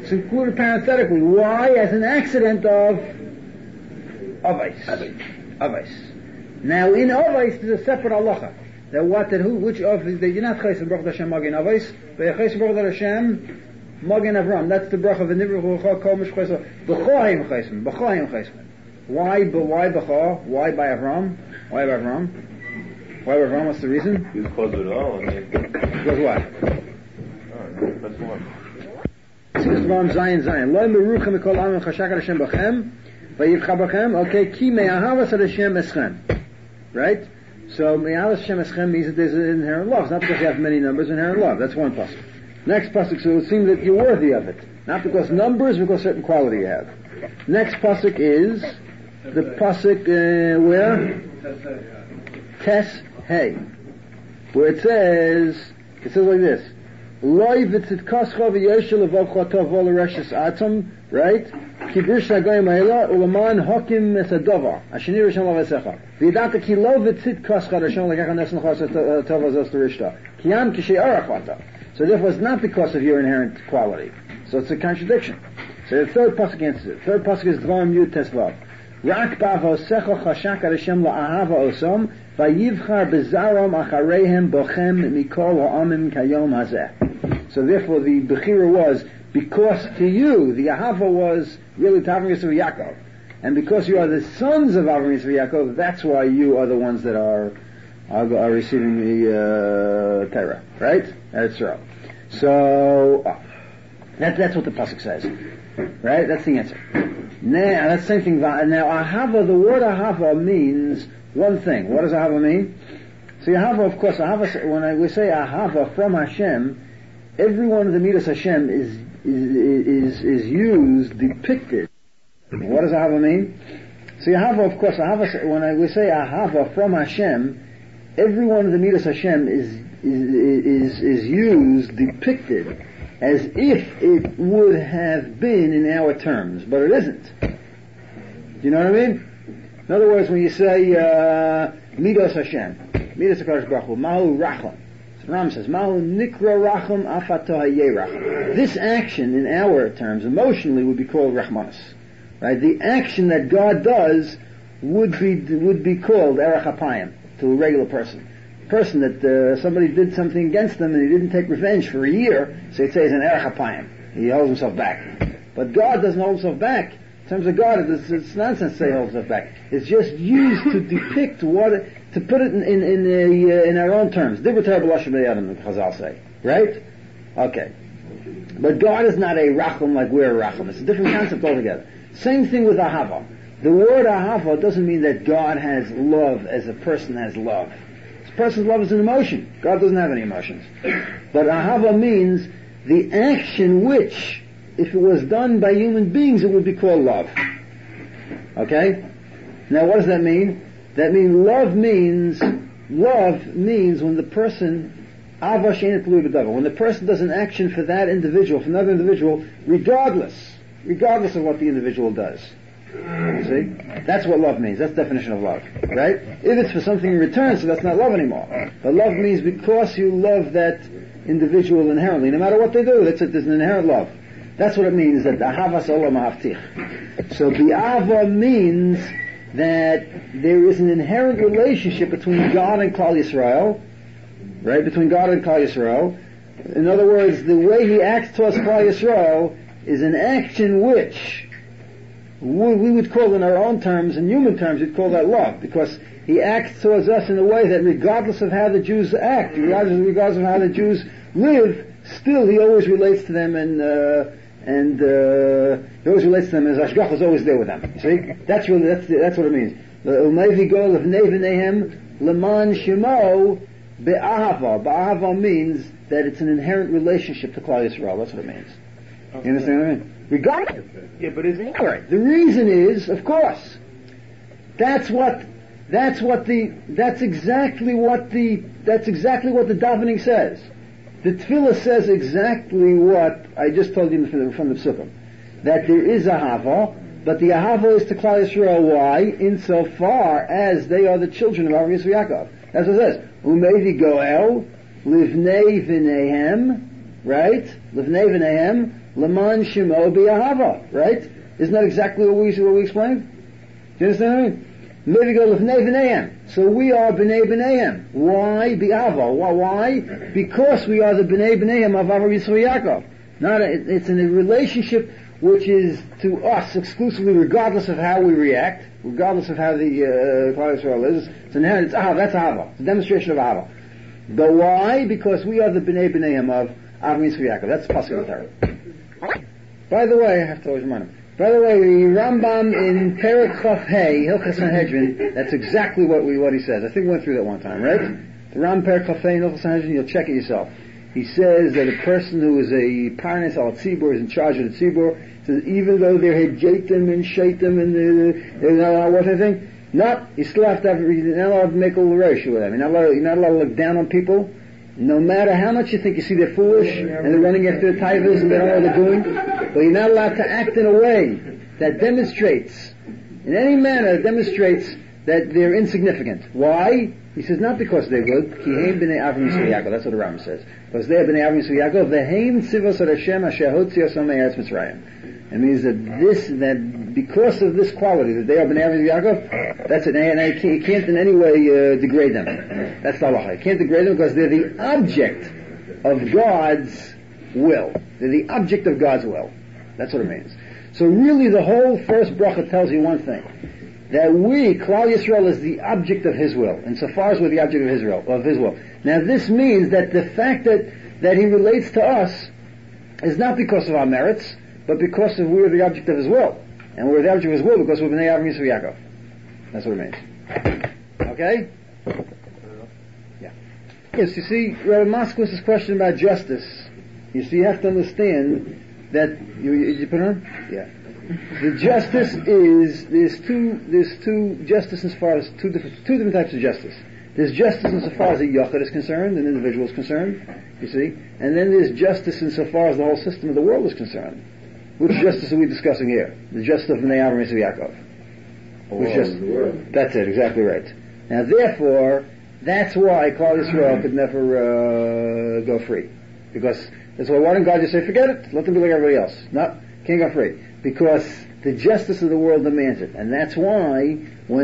Speaker 4: It's included parenthetically. Why? As an accident of Avos. Now in Avos there's a separate halacha. That what, that who, which of, you're not chaysim Baruch Hashem Magen Avos, but you're chaysim Baruch Hashem Magen Avram. That's the bracha of the Nivra Rucha Kol Mishchayso. B'choim chaysim. Why B'cha? Why by Avram? Why by Avram? What's the reason?
Speaker 6: Because of it all.
Speaker 4: Because what?
Speaker 6: That's one.
Speaker 4: Avram Zayin. Lo meruchem mikol amim chashak Hashem b'chem vayivcha b'chem. Okay, ki me'ahavas Hashem eschem. Right? So me'ahavas Hashem eschem means that there's an inherent love. It's not because you have many numbers, inherent love. That's one pasuk. Next pasuk, so it seems that you're worthy of it. Not because numbers, because certain quality you have. Next pasuk is the pasuk where? Tes Hey. Where it says like this. Loi v'tzidkascha v'yoshel levavcha tov vol reshes atom, right? Kibir shagayim ha'ela uleman hokim mesadovar. Asheni rishon lavasecha. V'yidata ki lo v'tzidkascha rishon lekach nesn chas tov azos terishta. Kiyam kishei arachvata. So therefore it's not because of your inherent quality. So it's a contradiction. So the third pasuk answers it. Third pasuk is Dvarim Yud Tesvav. Rak ba'avosecha chashak Hashem la'ahava osom vayivchar bezarom achareihem bochem mikol ha'amim kayom hazeh. So therefore the Bechira was, because to you, the Ahava was really Avram Yisrael Yaakov. And because you are the sons of Avram Yisrael Yaakov, that's why you are the ones that are receiving the Torah. Right? That's right. So, that's what the pasuk says. Right? That's the answer. Now, that's the same thing. Now, Ahava, the word Ahava means one thing. What does Ahava mean? See, Ahava, of course, Ahava, when we say Ahava from Hashem, every one of the midas Hashem is used, depicted. What does Ahava mean? See, Ahava, of course, when we say Ahava from Hashem, every one of the midas Hashem is used, depicted, as if it would have been in our terms, but it isn't. Do you know what I mean? In other words, when you say midas Hashem, midas HaKadosh Baruch Hu, Mahu Racham. Ram says, Mahu Nikra Racham Afato Hayeh Racham. This action, in our terms, emotionally, would be called Rachmanis. Right? The action that God does would be called Erech HaPayim to a regular person. A person that somebody did something against them and he didn't take revenge for a year, so he'd say he's an Erech HaPayim. He holds himself back. But God doesn't hold himself back. In terms of God, it's nonsense to say he holds himself back. It's just used to depict to put it in our own terms. Chazal say. Right? Okay. But God is not a Racham like we're a Racham. It's a different concept altogether. Same thing with Ahava. The word Ahava doesn't mean that God has love as a person has love. This person's love is an emotion. God doesn't have any emotions. But Ahava means the action which, if it was done by human beings, it would be called love. Okay? Now what does that mean? That means love means when the person, when the person does an action for that individual, for another individual, regardless of what the individual does. See? That's what love means. That's the definition of love. Right? If it's for something in return, so that's not love anymore. But love means because you love that individual inherently, no matter what they do, that's it, there's an inherent love. That's what it means, that Ahavas Olam Ha'avtich. So Bi'ava means that there is an inherent relationship between God and Klal Yisrael, right? Between God and Klal Yisrael. In other words, the way He acts towards Klal Yisrael is an action which we would call in our own terms, in human terms, we'd call that love, because He acts towards us in a way that regardless of how the Jews act, regardless of how the Jews live, still He always relates to them and He always relates to them as Ashgach is always there with them. You see? That's what it means. Leman Shemo be'ahava. Be'ahava means that it's an inherent relationship to Klal Yisrael. That's what it means. You understand what I mean? Regardless.
Speaker 6: Yeah, but isn't it?
Speaker 4: All right. The reason is, of course, that's exactly what the davening says. The tefillah says exactly what I just told you from the Psukim. That there is ahava, but the ahava is to Klal Yisrael. Why? Insofar as they are the children of Avram Yisrael Yaakov. That's what it says. Umevi goel livnei v'nehem, right? Livnei v'nehem Leman Shemo B'Yahava, right? Isn't that exactly what we explained? Do you understand what I mean? Maybe go L'fnei B'neihem. So we are B'nei B'neihem. Why B'Ava? Why? Because we are the B'nei B'neihem of Avraham Yitzchak Yaakov. It's in a relationship which is to us exclusively, regardless of how we react, regardless of how the Klal Yisrael is. It's inherent. It's Ahava. That's Ahava. It's a demonstration of Ahava. But why? Because we are the B'nei B'neihem of Avraham Yitzchak Yaakov. That's Pasuk of the Torah. By the way, I have to always remind him. By the way, the Rambam in Perek Chaf Hey, Hilchos Sanhedrin, that's exactly what he says. I think we went through that one time, right? The Rambam Perek Chaf Hey, Hilchos Sanhedrin, you'll check it yourself. He says that a person who is a Parnas al Tzibur is in charge of the Tzibur, says even though they're Hejaitim and Shaitim and what I think, you still have to have, you're not allowed to make a little ratio with them. You're not allowed to look down on people. No matter how much you think you see they're foolish and they're running after the taivas and they don't know what they're doing, but you're not allowed to act in a way that demonstrates, in any manner, demonstrates that they're insignificant. Why? He says not because they're good. Ki heim b'nei Avraham Yitzchak Yaakov. That's what the Rambam says. Because they are b'nei Avraham Yitzchak Yaakov. V'heim tzivos ad Hashem asher hotzi osam me'eretz Mitzrayim. It means that because of this quality, that they are b'nei Avraham Yitzchak Yaakov, that's it. And you can't in any way degrade them. That's the halacha. You can't degrade them because they're the object of God's will. They're the object of God's will. That's what it means. So really the whole first bracha tells you one thing. That we, Klal Yisrael, is the object of His will, insofar as we're the object of His will. Now this means that the fact that He relates to us is not because of our merits, but because we're the object of His will. And we're the object of His will because we're B'nei Avraham Yitzchak Yaakov. That's what it means. Okay? Yeah. Yes, you see, Rabbi Moskowitz' question about justice, you see, you have to understand that, you put it on? Yeah. The justice is, there's two justice as far as two different types of justice. There's justice insofar as a yochid is concerned, an individual is concerned, you see, and then there's justice insofar as the whole system of the world is concerned. Which justice are we discussing here? The justice of Bnei Avraham Yitzchak Yaakov. Which justice? That's it, exactly right. Now therefore, that's why Klal Yisrael could never go free. Because, that's why why didn't God just say, forget it, let them be like everybody else. No, can't go free. Because the justice of the world demands it. And that's why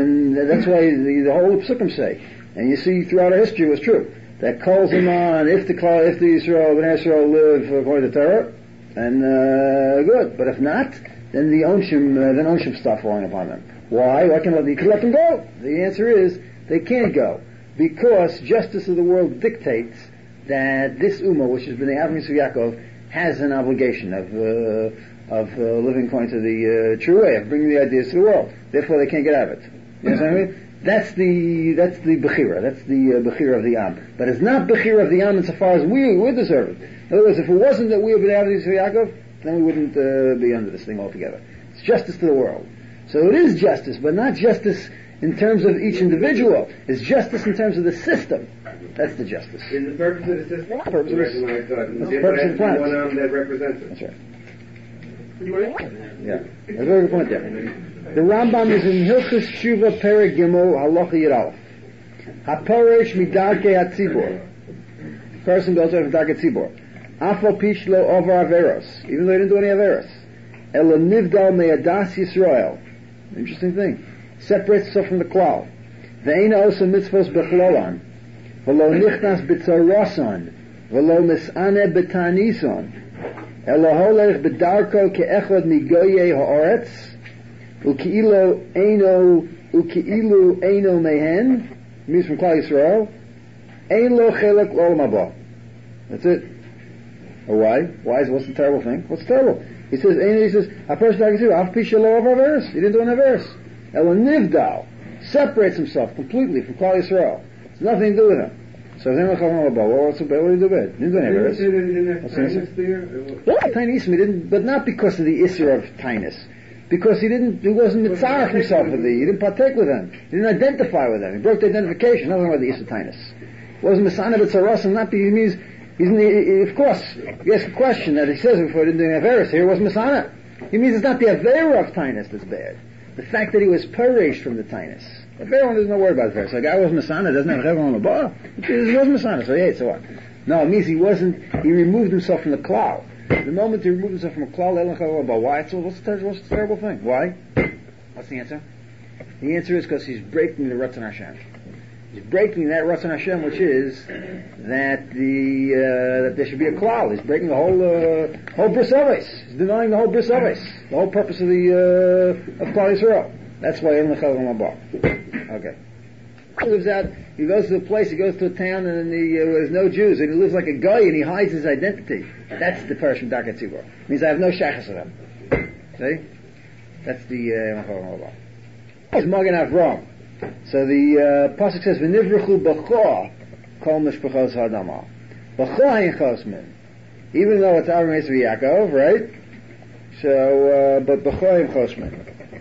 Speaker 4: the whole Psukim say, and you see throughout our history it was true, that calls them on, if the Yisrael, Bnei Yisrael live according to Torah, and good. But if not, then the Onshim start falling upon them. Why? You can let them go. The answer is, they can't go. Because justice of the world dictates that this Ummah, which has been the Avraham Yitzchak Yaakov, has an obligation of living according to the true way, of bringing the ideas to the world. Therefore they can't get out of it. You know what I mean? That's the Bechira. That's the Bechira of the Am. But it's not Bechira of the Am insofar as we deserve it. In other words, if it wasn't that we were B'nei Avraham Yitzchak Yaakov, then we wouldn't be under this thing altogether. It's justice to the world. So it is justice, but not justice in terms of each individual. It's justice in terms of the system. That's the justice.
Speaker 3: In the purpose of the system?
Speaker 1: The purpose of the system.
Speaker 3: That's the purpose of the planet. One arm that represents it.
Speaker 1: That's right. Yeah. That's a very good point there. The Rambam is in Hilchos Tshuva Perek Gimel Halacha Yud Aleph. HaPoresh midarkei hatzibur. Person goes over darkei tzibur. Afal pish lo over averos. Even though he didn't do any averos. Elo nivdal me'adas Yisrael. Interesting thing. Separates himself from the klal. Ve'ena osa mitzvos bechlolan. V'lo nichnas b'tzarosan. V'lo mis'ane b'tanison. Elo holech b'darko ke'echod migoyei ha'oretz. Uki'ilu eino mehen. Means from Klal Yisrael. Ein lo chelek l'olam haba. That's it. Or why? What's the terrible thing? What's terrible? He says, a person like you, Af Pisha Lo Over Averis. He didn't do an Averis. Elo Nivdal separates himself completely from Klal Yisrael. It's nothing to do with him. So then what did he do bad? He didn't do an Averis. Tiny Ism, he didn't, but not because of the Isser of Tinus. Because he wasn't mitzarech himself with he didn't partake with them. He didn't identify with them. He broke the identification. Nothing about the Isser Tinus. It wasn't Misana B'tzaros, and not because he means, of course, you ask a question that he says before he didn't do an Averis. Here was Misana. He means it's not the Avera of Tinus that's bad. The fact that he was perished from the Tinus. Avera, there's no word about Averis. Like, I was Misana, doesn't have Hevel on the bar. He was Misana, so yeah, so what? No, it means he removed himself from the cloud.
Speaker 4: The moment he removes himself from a klal, why? What's the terrible thing? Why? What's the answer? The answer is because he's breaking the Ratzon Hashem. He's breaking that Ratzon Hashem, which is that that there should be a klal. He's breaking the whole bris avos. He's denying the whole bris avos, the whole purpose of the of Klal Yisrael. That's why okay. He lives out. He goes to a place. He goes to a town, and there's no Jews, and he lives like a guy, and he hides his identity. That's the Parish from Darkat Tzibor. Means I have no shaychus of them. See? That's the He's Magen Avram. So the pasuk says, "V'nivruchu b'cho kol mishpachos hadamah." B'cho hayin chosmin. Even though it's Avram Yisrael Yaakov, right? So, but b'cho hayin chosmin.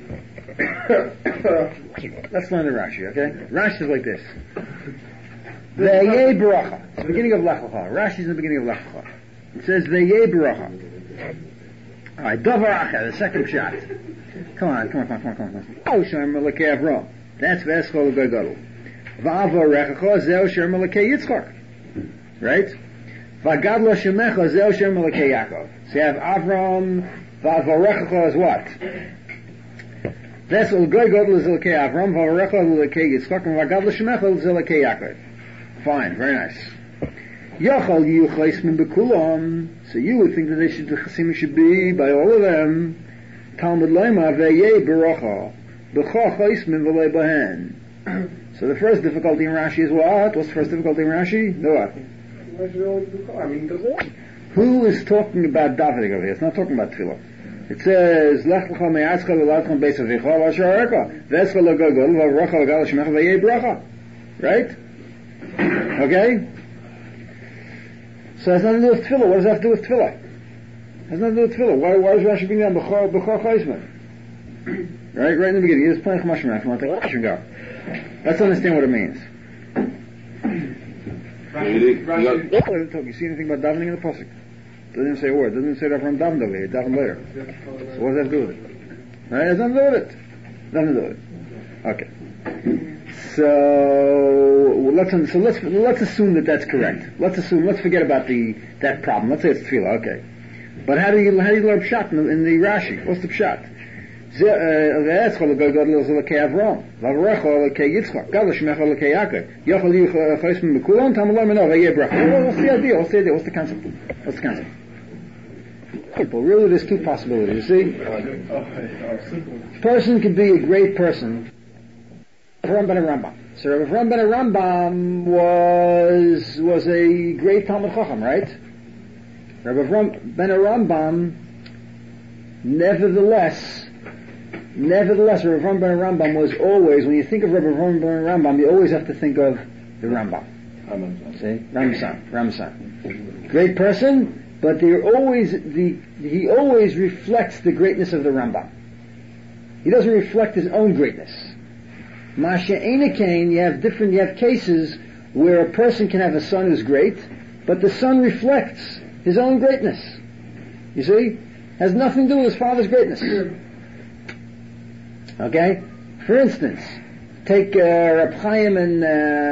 Speaker 4: Let's learn the Rashi, okay? Rashi is like this. Ve'yeh bracha. It's the beginning of Lech Lecha. Rashi is in the beginning of Lech Lecha. It says Ve'yeh bracha. Alright, Davar Acha, the second shot. Come on. Oh, Shem Melekei Avram. That's Ve'eschol Gadol. Va'ava Rechacha, Zeo Shem Melekei Yitzchak. Right? Va'gadlo Shemecha, Zeo Shem Melekei Yaakov. So you have Avram, Va'ava Rechacha is what? That's Gadol is Elokei Avram, Va'ava Rechacha is Elokei Yitzchak, and Va'gadlo Shemecha is Elokei Yaakov. Fine, very nice. Yachal Yuchais Min Bekulam. So you would think that the Chassidim should be by all of them. Talmud Lema Ve'yeh Beracha B'cha Chais Min V'lei Bahen. So the first difficulty in Rashi is what? What's the first difficulty in Rashi? No what? Who is talking about davening over here? It's not talking about tefillah. It says Lech Lecha Me'atzcha V'Ladchon Beis Avicha V'Ashareka V'Etzcha L'Gogol V'Racha L'Gal Shemecha Ve'yeh Beracha. Right? Okay? So it has nothing to do with tefillah. What does that have to do with tefillah? It has nothing to do with tefillah. Why is Rashi bringing down B'chor Chaisman? Right in the beginning. He just playing Chumash Menach. Let's let Rashi go. Let's understand what it means. You see anything about davening in the pasuk? Doesn't even say a word. Doesn't even say that from daven over here. Daven later. So what does that have to do with it? Right? It has nothing to do with it. Nothing to do with it. Okay. So let's assume that that's correct. Let's forget about that problem. Let's say it's tefillah, okay. But how do you learn pshat in the Rashi? What's the pshat? What's the idea? What's the concept? Well, really there's two possibilities, you see? Person could be a great person. Ram ben Rambam. So Ram ben Rambam was a great Talmud Chacham, right? Rabbi ben Rambam, nevertheless, Rabbi ben Rambam was always, when you think of Rabbi ben Rambam, you always have to think of the Rambam. See? Ramsan. Great person, but he always reflects the greatness of the Rambam. He doesn't reflect his own greatness. Masha Einakain, you have cases where a person can have a son who's great, but the son reflects his own greatness. You see? Has nothing to do with his father's greatness. Okay? For instance, take Reb Chaim and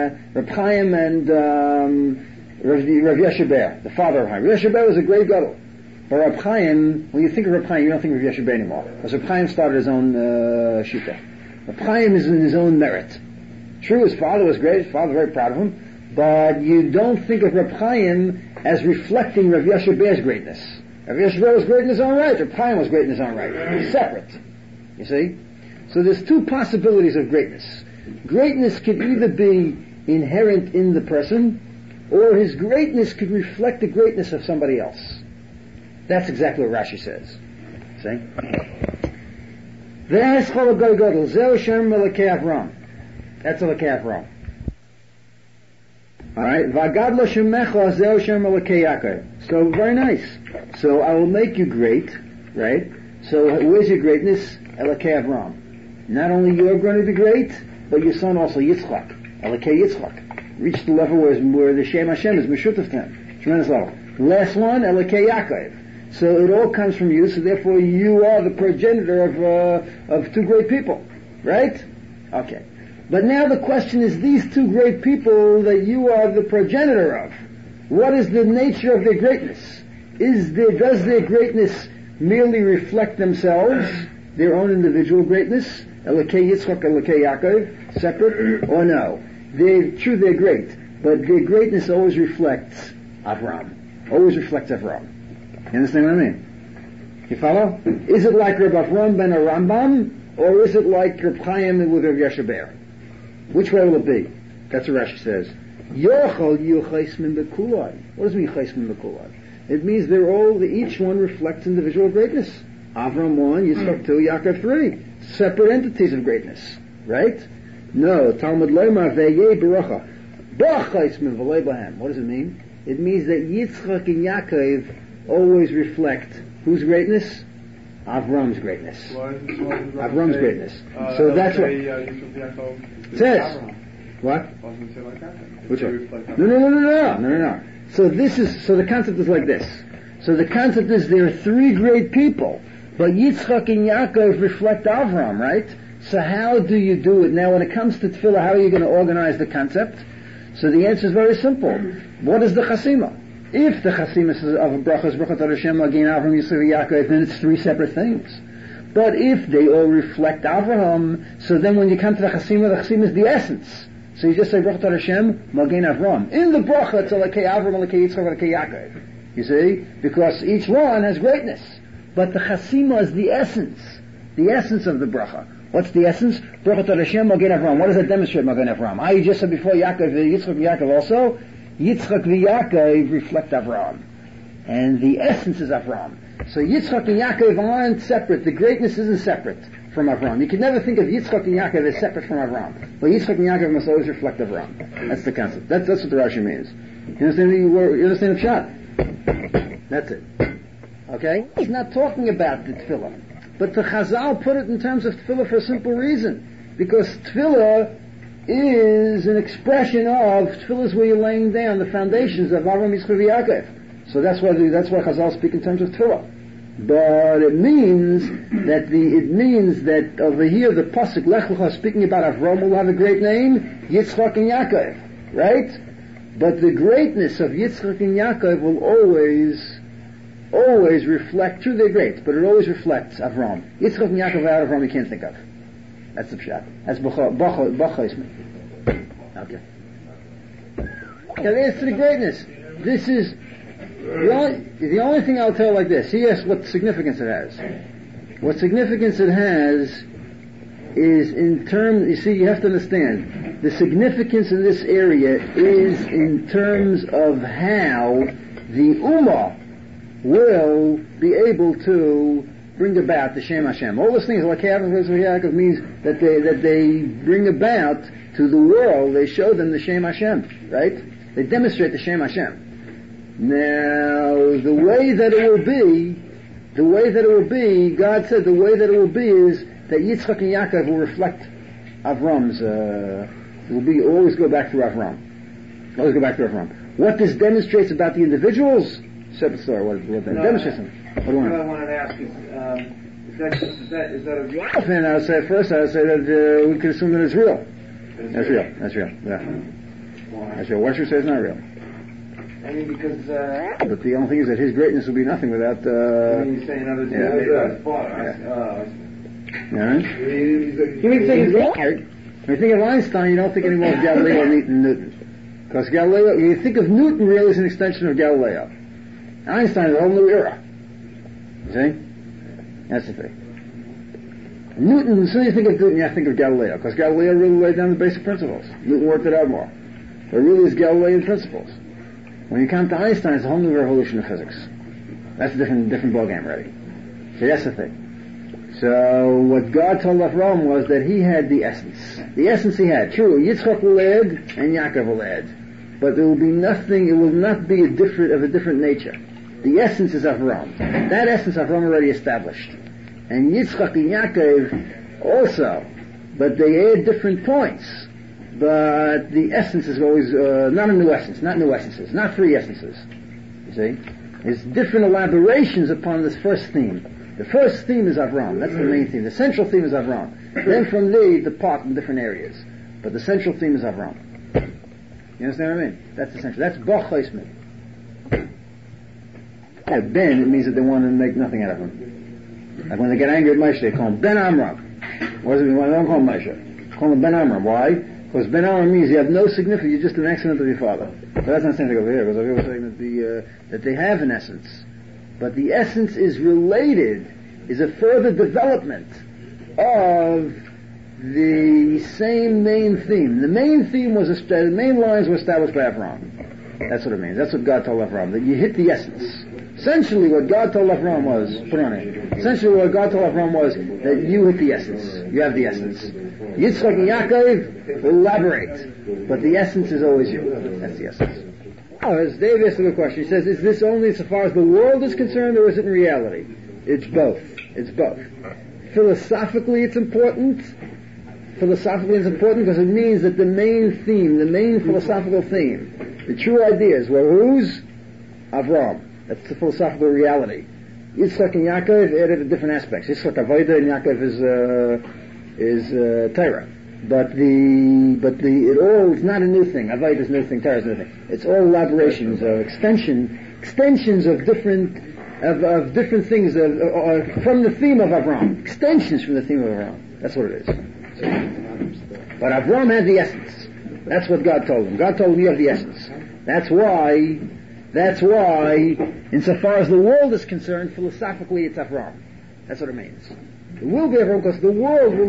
Speaker 4: Rav Yeshaber, the father of Chaim. Rav Yeshaber was a great gadol. But Reb Chaim, when you think of Reb Chaim, you don't think of Rav Yeshaber anymore. Because Reb Chaim started his own shita. Reb Chaim is in his own merit. True, his father was great, his father was very proud of him, but you don't think of Reb Chaim as reflecting Rav Yeshaber's greatness. Rav Yeshaber was great in his own right, Reb Chaim was great in his own right. They're separate. You see? So there's two possibilities of greatness. Greatness could either be inherent in the person, or his greatness could reflect the greatness of somebody else. That's exactly what Rashi says. See? That's Elokei Avram. Alright, Vagadlo Shemecha Zeo Shem Elokei Yaakov. So very nice. So I will make you great, right? So where's your greatness? Elokei Avram. Not only you're going to be great, but your son also Yitzchak. Elokei Yitzchak. Reached the level where the Shem Hashem is Meshutaf to him. Tremendous level. Last one, Elokei Yaakov. So it all comes from you, so therefore you are the progenitor of two great people. Right? Okay. But now the question is, these two great people that you are the progenitor of, what is the nature of their greatness?
Speaker 1: does their greatness merely reflect themselves, their own individual greatness, Elokei Yitzchak, Elokei Yaakov, separate, or no? They're great, but their greatness always reflects Avram. Always reflects Avram. You understand what I mean? You follow? Is it like Reb Avram ben Rambam, or is it like Reb Chaim with Reb Yeshaber? Which way will it be? That's what Rashi says. Yochel yuchais min bekulai. What does it mean chais min bekulai? It means each one reflects individual greatness. Avram 1, Yitzchak 2, Yaakov 3. Separate entities of greatness. Right? No. Talmud Leimar ve'yeh beracha. B'chais min v'lei b'hem. What does it mean? It means that Yitzchak and Yaakov always reflect whose greatness? Avram's greatness. Avram's greatness. So that's what it says. What? Which one? No. So the concept is like this. So the concept is there are three great people, but Yitzchak and Yaakov reflect Avram, right? So how do you do it? Now when it comes to tefillah, how are you going to organize the concept? So the answer is very simple. What is the chasima? If the chasima of a bracha is bracha to Hashem, again Avram, Yitzchak, Yaakov, then it's three separate things. But if they all reflect Avraham, so then when you come to the chasima is the essence. So you just say bracha to Hashem, Magen Avram. In the bracha, it's Elokei Avram, Elokei Yitzchak, Elokei Yaakov. You see? Because each one has greatness. But the chasima is the essence of the bracha. What's the essence? Bracha to Hashem, Magen Avram. What does that demonstrate, Magen Avram? You just said before Yaakov, Yitzchak, Yaakov also. Yitzchak and Yaakov reflect Avram. And the essence is Avram. So Yitzchak and Yaakov aren't separate. The greatness isn't separate from Avram. You can never think of Yitzchak and Yaakov as separate from Avram. But Yitzchak and Yaakov must always reflect Avram. That's the concept. That's what the Rashi means. You understand the pshat? That's it. Okay? He's not talking about the tefillah. But the Chazal put it in terms of tefillah for a simple reason. Because tefillah is an expression of tefillah is where you're laying down the foundations of Avram, Yitzchak, Yaakov. So that's why Chazal speak in terms of tefillah. But it means that over here the pasuk Lech Lecha speaking about Avram will have a great name, Yitzchak and Yaakov, right? But the greatness of Yitzchak and Yaakov will always reflect. True, they're great, but it always reflects Avram. Yitzchak and Yaakov without Avram you can't think of. That's the pshat. That's Bacha. Okay. Now there's to the greatness. This is the only thing I'll tell like this. He asks what significance it has. What significance it has is in terms, you see, you have to understand, the significance in this area is in terms of how the Ummah will be able to bring about the Shem Hashem. All those things, like Yaakov means that they bring about to the world, they show them the Shem Hashem, right? They demonstrate the Shem Hashem. Now, the way that it will be, God said the way that it will be is that Yitzchak and Yaakov will reflect Avram's, will always go back through Avram. Always go back through Avram. What this demonstrates about the individuals, separate story, what that demonstrates them.
Speaker 7: What I wanted to ask is that a real?
Speaker 1: And I would say that we could assume that it's real. That's real. Yeah.
Speaker 7: Why?
Speaker 1: That's real. Why should we say it's not real?
Speaker 7: I mean, because...
Speaker 1: but the only thing is that his greatness would be nothing without...
Speaker 7: you're saying other than his father.
Speaker 1: You mean think when you think of Einstein, you don't think anymore of Galileo, Newton. Because Galileo, you think of Newton really as an extension of Galileo. Einstein is a whole new era. You see? That's the thing. Newton, as soon as you think of Newton, you have to think of Galileo. Because Galileo really laid down the basic principles. Newton worked it out more. But it really is Galilean principles. When you come to Einstein, it's a whole new revolution of physics. That's a different ballgame already. So that's the thing. So what God told Avram was that he had the essence. The essence he had. True, Yitzchak will add and Yaakov will add. But there will be nothing, it will not be of a different nature. The essence is Avram. That essence Avram already established. And Yitzchak and Yaakov also. But they add different points. But the essence is always, not a new essence, not new essences, not three essences. You see? It's different elaborations upon this first theme. The first theme is Avram. That's the main theme. The central theme is Avram. Then from there you depart in different areas. But the central theme is Avram. You understand what I mean? That's essential. That's Bach Chaisman.
Speaker 4: Ben, it means that they want to make nothing out of him. Like when they get angry at Moshe, they call him Ben Amram. What does it mean? Why don't call him Moshe? Call him Ben Amram. Why? Because Ben Amram means you have no significance, you're just an accident of your father. But that's not saying over here, because over here we're saying that they have an essence. But the essence is related, is a further development of the same main theme. The main theme was, the main lines were established by Avraham. That's what it means. That's what God told Avraham, that you hit the essence. Essentially what God told Avraham was, essentially what God told Avraham was that you hit the essence. You have the essence. Yitzchak and Yaakov will elaborate, but the essence is always you. That's the essence. Oh, as Dave asked a good question, he says, is this only so far as the world is concerned, or is it in reality? It's both. It's both. Philosophically it's important. Philosophically it's important because it means that the main theme, the main philosophical theme, the true ideas were whose? Avraham. That's the philosophical reality. Yitzchak and Yaakov added different aspects. Yitzchak Avodah and Yaakov is Torah. But it all is not a new thing. Avodah is a new thing, Torah is a new thing. It's all elaborations of extensions of different things from the theme of Avraham. Extensions from the theme of Avraham. That's what it is. But Avraham had the essence. That's what God told him. God told him you have the essence. That's why, insofar as the world is concerned, philosophically it's Avraham. That's what it means. It will be Avraham because the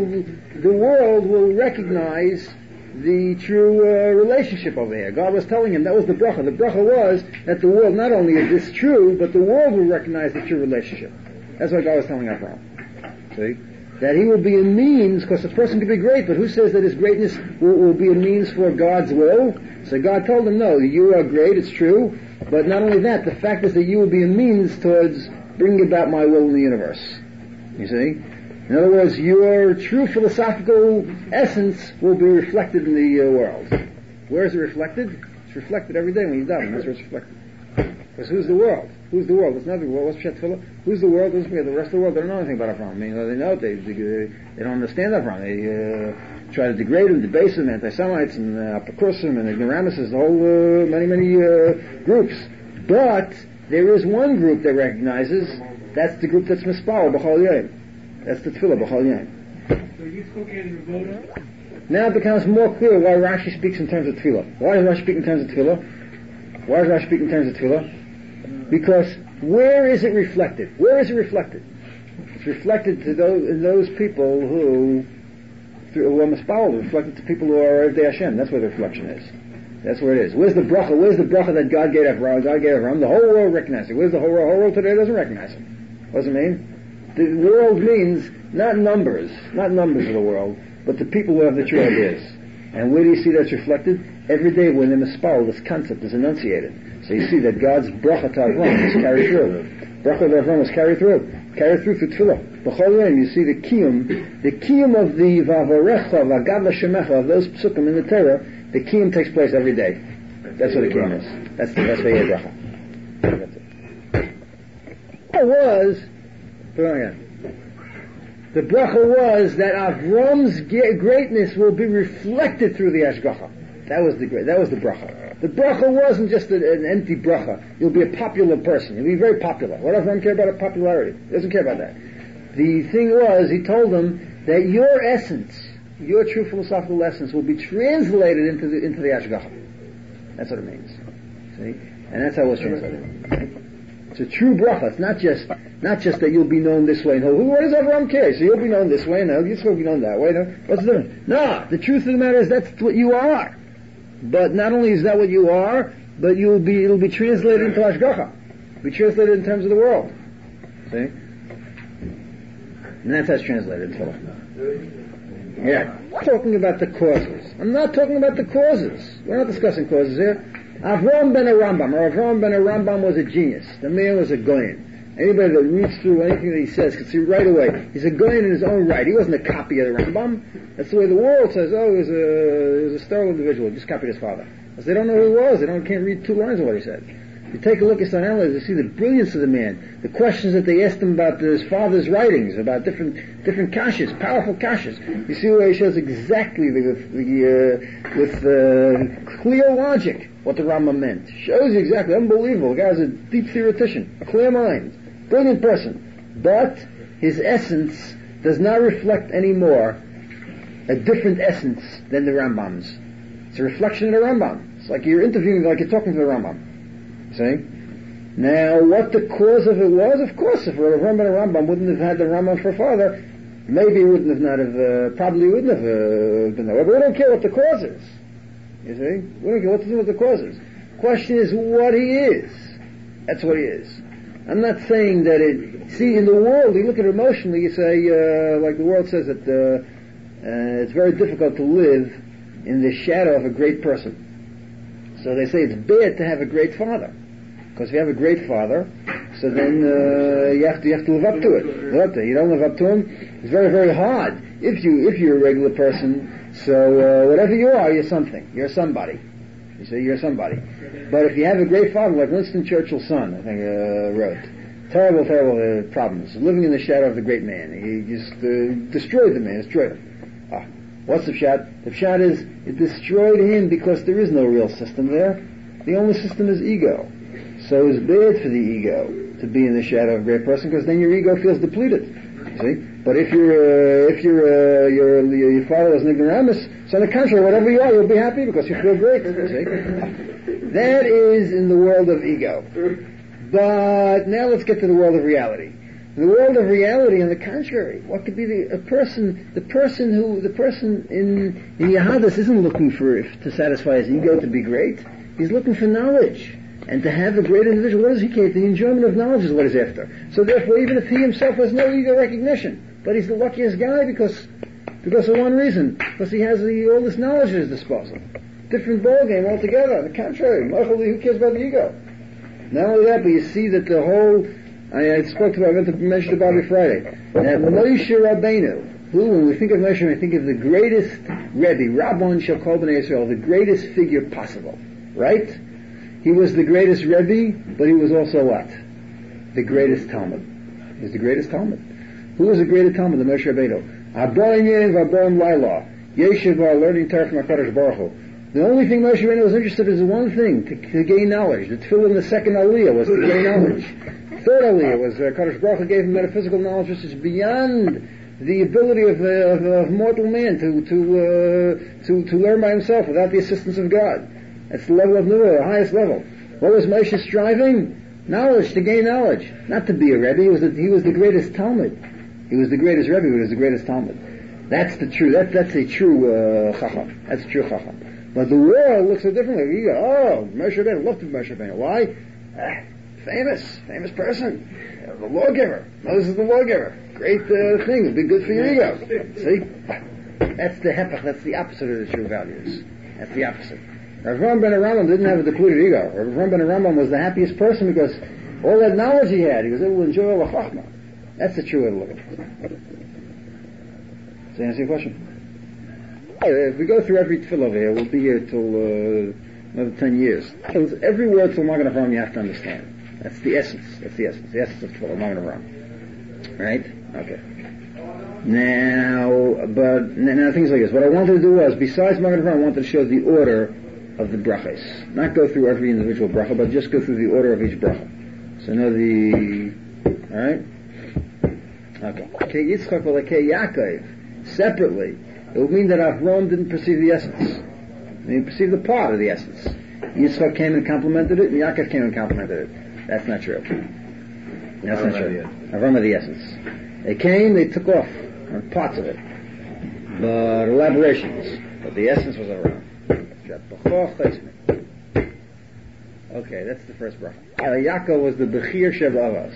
Speaker 4: world will recognize the true relationship over here. God was telling him that was the bracha. The bracha was that the world, not only is this true, but the world will recognize the true relationship. That's what God was telling Avraham. See? That he will be a means, because a person can be great, but who says that his greatness will be a means for God's will? So God told him, no, you are great, it's true, but not only that, the fact is that you will be a means towards bringing about my will in the universe. You see? In other words, your true philosophical essence will be reflected in the world. Where is it reflected? It's reflected every day when you daven. That's where it's reflected. Because who's the world? Who's the world? It's not the world. What's Pshat Tefillah? Who's the world? Who's the rest of the world? They don't know anything about Avraham. I mean, they know they don't understand Avraham. They try to degrade him, debase him, anti-Semites and Apocryphim and ignoramuses, the whole many groups. But there is one group that recognizes. That's the group that's Mispal B'chol Yom. That's the Tefillah B'chol Yom.
Speaker 2: So you spoke in Avodah?
Speaker 4: Now it becomes more clear why Rashi speaks in terms of Tefillah. Why does Rashi speak in terms of Tefillah? Why does Rashi speak in terms of Tefillah? Because where is it reflected? Where is it reflected? It's reflected to those people who are Mispal, reflected to people who are Evdei Hashem. That's where the reflection is. That's where it is. Where's the bracha? Where's the bracha that God gave Avraham? God gave Avraham. The whole world recognizes it. Where's the whole world? The whole world today doesn't recognize him. What does it mean? The world means not numbers of the world, but the people who have the true ideas. And where do you see that's reflected? Every day when in the Mispal, this concept is enunciated. So you see that God's bracha to Avraham is carried through. Bracha to Avraham is carried through Tefillah. B'chol Yom, you see the kiyum of the Vavarecha, V'agad L'Shemecha, of those psukim in the Torah, the kiyum takes place every day. That's what the kiyum is. That's the bracha. That's it. It was, the bracha was that Avram's greatness will be reflected through the Ashgacha. That was the bracha. The bracha wasn't just an empty bracha. You'll be a popular person. You'll be very popular. What does Avram care about popularity? He doesn't care about that. The thing was, he told them that your essence, your true philosophical essence, will be translated into the Ashgacha. That's what it means. See? And that's how it was translated. It's a true bracha. It's not just that you'll be known this way. No, what does Avram care? So you'll be known this way, no, you'll be known that way. No? What's the difference? No, the truth of the matter is that's what you are. But not only is that what you are, but it'll be translated into Ashgacha. Be translated in terms of the world. See? And that's how it's translated in Tefillah. Yeah. I'm talking about the causes. I'm not talking about the causes. We're not discussing causes here. Avram ben Rambam was a genius. The man was a goyen. Anybody that reads through anything that he says can see right away he's a goyen in his own right. He wasn't a copy of the Rambam. That's the way the world says, oh, he was a sterile individual, he just copied his father. Because they don't know who he was, can't read 2 lines of what he said. You take a look at some analysis, you see the brilliance of the man, the questions that they asked him about his father's writings, about different kashas, powerful kashas. You see where he shows exactly with clear logic
Speaker 1: what the Rambam meant. Shows you exactly, unbelievable. The guy was a deep theoretician, a clear mind, brilliant person. But his essence does not reflect anymore a different essence than the Rambam's. It's a reflection of the Rambam. It's like you're interviewing, like you're talking to the Rambam. See? Now, what the cause of it was, of course, if Rav Rambam and Rambam wouldn't have had the Rambam for a father, maybe he wouldn't have probably wouldn't have been there. But we don't care what the cause is. You see? We don't care what to do with the cause is. Question is what he is. That's what he is. I'm not saying that see, in the world, you look at it emotionally, you say, like the world says that it's very difficult to live in the shadow of a great person. So they say it's bad to have a great father. Because if you have a great father, so then you have to live up to it. You don't live up to him. It's very, very hard. If you're a regular person, so whatever you are, you're something. You're somebody. You see, you're somebody. But if you have a great father, like Winston Churchill's son, I think wrote, terrible problems, living in the shadow of the great man. He just destroyed the man, destroyed him. What's the pshat? The pshat is it destroyed him because there is no real system there. The only system is ego. So it's bad for the ego to be in the shadow of a great person because then your ego feels depleted. You see? But if your father is an ignoramus, so on the contrary, whatever you are, you'll be happy because you feel great. You see? That is in the world of ego. But now let's get to the world of reality. In the world of reality, on the contrary, what could be the person in Yahadis isn't looking to satisfy his ego to be great. He's looking for knowledge. And to have a great individual, what does he care? The enjoyment of knowledge is what he's after. So therefore, even if he himself has no ego recognition, but he's the luckiest guy because of one reason, because he has all this knowledge at his disposal. Different ballgame altogether. On the contrary, who cares about the ego? Not only that, but you see that the whole, I mentioned about it Friday, that Moshe Rabbeinu, who, when we think of Moshe, we think of the greatest Rebbe, Rabban Shel Kol Bnei Yisrael, the greatest figure possible, right? He was the greatest Rebbe, but he was also what? The greatest Talmud. He was the greatest Talmud. Who was the greatest Talmud? The Moshe Rabbeinu. Abarim Yev, Abarim Laila. Yeshiv, learning Torah from HaKadosh Baruch Hu. The only thing Moshe Rabbeinu was interested in is one thing, to gain knowledge. The tefillah in the second aliyah was to gain knowledge. Third aliyah was HaKadosh Baruch Hu gave him metaphysical knowledge which is beyond the ability of mortal man to learn by himself without the assistance of God. That's the level of Nuah, the highest level. What was Moshe striving? Knowledge, to gain knowledge. Not to be a Rebbe. He was the greatest Talmud. He was the greatest Rebbe, but he was the greatest Talmud. That's the true, that's a true Chacham. That's a true Chacham. But the world looks so differently. You go, Moshe Rabbeinu, loved Moshe Rabbeinu. Why? Famous person. The lawgiver. Moses is the lawgiver. Great thing, be good for your ego. See? That's the hepech, that's the opposite of the true values. That's the opposite. Rav Ram ben Rambam didn't have a depleted ego. Rav Ram ben Rambam was the happiest person because all that knowledge he had, he was able to enjoy all the chachma. That's the true way to look at it. Does that answer your question? If we go through every tefillah over here, we'll be here till another 10 years. Every word till Magen Avraham you have to understand. That's the essence. The essence of tefillah, Magen Avraham. Right? Okay. Now things like this. What I wanted to do was, besides Magen Avraham, I wanted to show the order of the brachas. Not go through every individual bracha, but just go through the order of each bracha. So know alright? Okay. Ke Yitzchak v'lekei Yaakov, separately, it would mean that Avraham didn't perceive the essence. He perceived the part of the essence. Yitzchak came and complemented it, and Yaakov came and complemented it. That's not true. That's not true. Avraham had the essence. They came, they took off on parts of it. But elaborations. But the essence was Avraham. Okay, that's the first bracha. Yaakov was the Bechir Sheb Avos.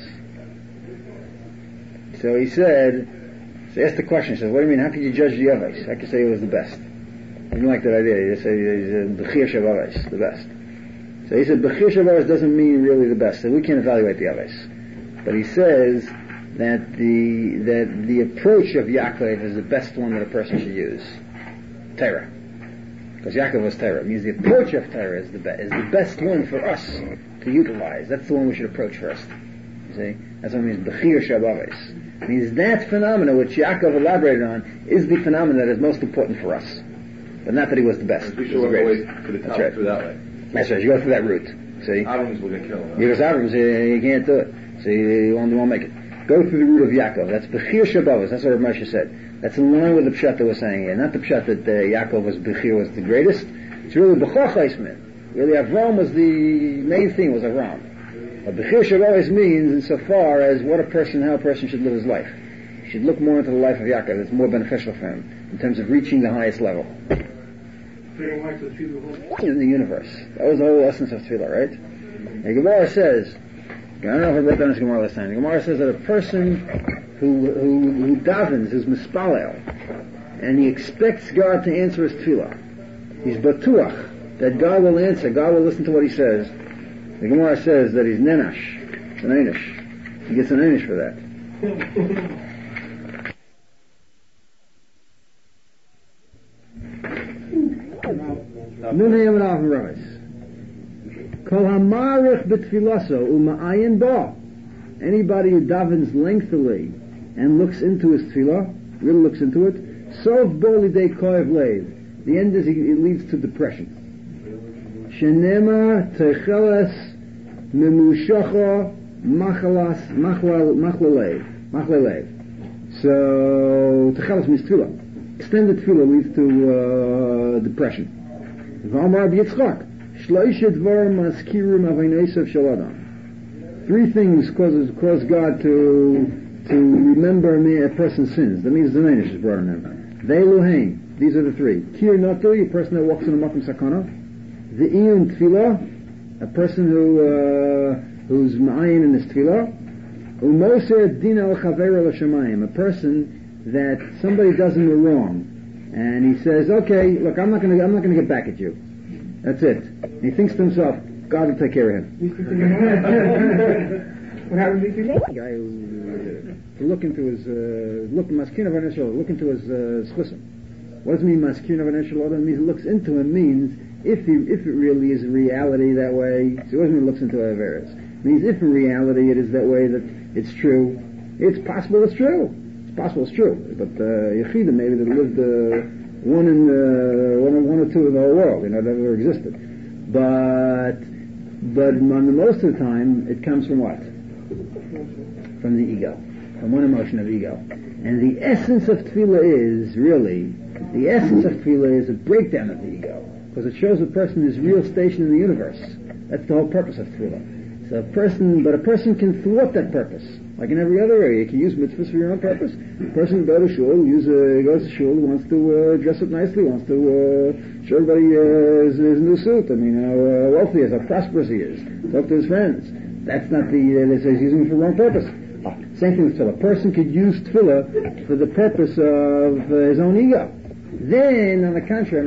Speaker 1: So he asked the question, he said, what do you mean, how could you judge the Avos? How could you say he was the best? He didn't like that idea, he just said he's Bechir Sheb Avos, the best. So he said, Bechir Sheb Avos doesn't mean really the best, so we can't evaluate the Avos. But he says that the approach of Yaakov is the best one that a person should use. Torah. Because Yaakov was Torah. It means the approach of Torah is the best one for us to utilize. That's the one we should approach first. You see? That's what it means, Bechir Shabbos. It means that phenomena which Yaakov elaborated on is the phenomenon that is most important for us. But not that he was the best.
Speaker 6: We should always put it through that way.
Speaker 4: That's right. You go through that route. See?
Speaker 6: Avrams will get killed.
Speaker 4: Because Avrams, you can't do it. See, you won't make it. Go through the route of Yaakov. That's Bechir Shabbat. That's what Moshe said. That's in line with the pshat that we're saying here. Not the pshat that Yaakov was Bechir was the greatest. It's really Bechor Chaisman. Really, Avram was the main thing. Was Avram. What Bechir Shabbat means, insofar as how a person should live his life. He should look more into the life of Yaakov. It's more beneficial for him in terms of reaching the highest level in the universe. That was the whole essence of Tefillah, right? The Gemara says, I don't know if I wrote down this Gemara last time. The Gemara says that a person who davens, who's mispalel, and he expects God to answer his tefillah, he's batuach that God will answer, God will listen to what he says. The Gemara says that he's nenash. It's an einish. He gets an einish for that. Nunayim and Rais. Kol hamarich b'tfilaso u'ma'ayin ba. Anybody who davens lengthily and looks into his tefillah, really looks into it, sov bo lidei koev leiv. The end is it leads to depression. Shenema techeles memushacha machlelev. So techeles means tefillah. Extended tefillah leads to depression. V'amar b'yitzchak shloisha dvar maskirim aveinesav shel adam. Three things cause God to remember a person's sins. That means the neinish is brought in them. Veiluhain. These are the three. Kir natui, a person that walks in a makom sakana. The iyun tefillah, a person who's ma'ayin in his tefillah. Umoser din al chaver al shamayim, a person that somebody does him wrong, and he says, "Okay, look, I'm not going to get back at you. That's it." And he thinks to himself, God will take care of him. What happened to the guy who look into his maskin of an look into his schusim. What does it mean, maskin of an It means looks into him means if it really is reality that way. So it doesn't mean looks into Averis. It means if in reality it is that way that it's true. It's possible it's true. It's possible it's true. But Yechidim maybe that lived one or two in the whole world, that ever existed. But most of the time it comes from what? From the ego. From one emotion of ego. And the essence of tefillah is a breakdown of the ego. Because it shows a person his real station in the universe. That's the whole purpose of tefillah. So a person can thwart that purpose. Like in every other area, you can use mitzvahs for your own purpose. A person can go to shul, goes to shul, wants to dress up nicely, wants to show everybody his new suit. How wealthy he is, how prosperous he is. Talk to his friends. That's not he's using it for the wrong purpose. Same thing with tefillah. A person could use tefillah for the purpose of his own ego. Then, on the contrary,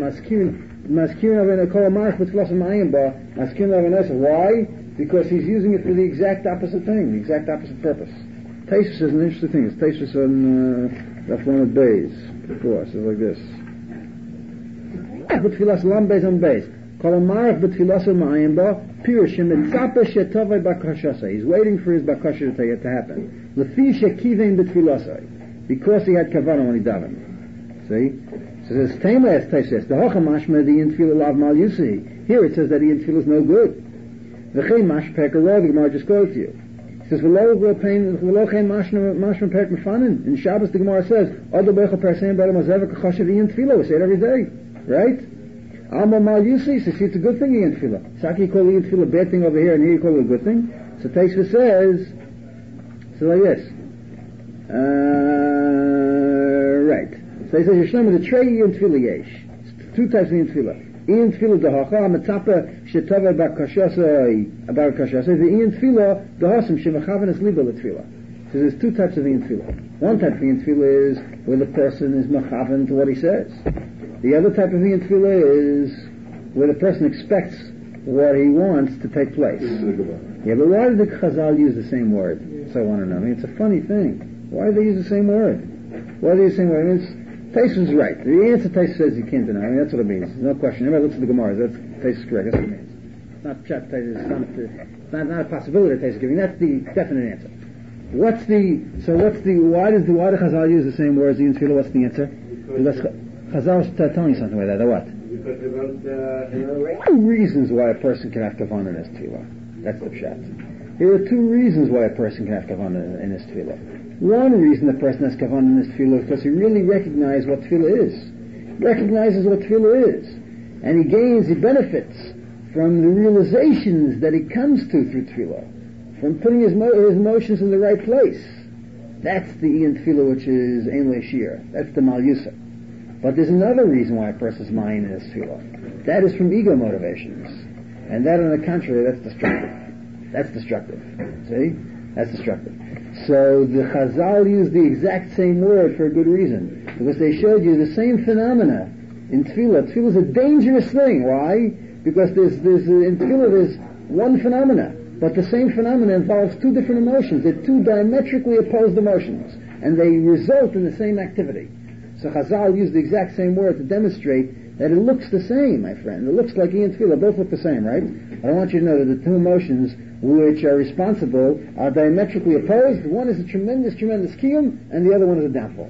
Speaker 4: why? Because he's using it for the exact opposite thing, the exact opposite purpose. Taisus is an interesting thing. It's Taisus on Raflamet Beis. Before, so it's like this. B'tfilas lam beis on beis. Kol amarach b'tfilas ma'ayim ba pirush shemitzape shetovei bakashasei. He's waiting for his bakasha to happen. Lefi shekivein b'tfilasei. Because he had kavanah when he davened. See? So there's Tema as Taisus. The hocha mashma the yin tefillah lav mal yusi. Here it says that the yin tefillah is no good. The Gemara just quotes you. It says, in Shabbos the Gemara says, we say it every day. Right? Alma mal yusi, so see it's a good thing in tefillah. Saki call the tefillah a bad thing over here, and here you call it a good thing. So Taisva says, so like this. Right. So he says, Yishlem is a trey in tefillah yesh. Two types of in tefillah. In tefillah dahacha amatapa shetava bakashasai about kashasai. The in tefillah dahasam shemechaven es liba letefillah. So there's two types of in tefillah. One type of in tefillah is where the person is mechaven to what he says. The other type of in tefillah is where the person expects what he wants to take place. Yeah, but why did the Chazal use the same word? So I want to know. It's a funny thing. Why do they use the same word? Why do they use the same word? Taisus is right. The answer Taisus says you can't deny. That's what it means. There's no question. Everybody looks at the Gemara. That's Taisus is correct. That's what it means. It's not chat Taisus. It's not a possibility that Taisus is giving. That's the definite answer. Why does Chazal use the same words in Tefillah? What's the answer? Chazal is telling you something like that. What?
Speaker 7: but about,
Speaker 1: two reasons why a person can have kavanah in his tefillah. That's the pshat. There are two reasons why a person can have kavanah in his tefillah. One reason a person has kavanah in his tefillah is because he really recognizes what tefillah is. Recognizes what tefillah is. And he benefits from the realizations that he comes to through tefillah. From putting his emotions in the right place. That's the Ian Tefillah, which is Ein Leishir. That's the Mal Yusuf. But there's another reason why a person's mind is tefillah. That is from ego motivations. And that, on the contrary, that's destructive. That's destructive. See? That's destructive. So the Chazal used the exact same word for a good reason. Because they showed you the same phenomena in tefillah. Tefillah is a dangerous thing. Why? Because in tefillah there's one phenomena. But the same phenomena involves two different emotions. They're two diametrically opposed emotions. And they result in the same activity. So Chazal used the exact same word to demonstrate that it looks the same, my friend. It looks like Ian Tefillah. Both look the same, right? I want you to know that the two emotions which are responsible are diametrically opposed. One is a tremendous, tremendous kiyum, and the other one is a downfall.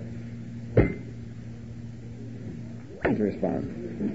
Speaker 1: To respond.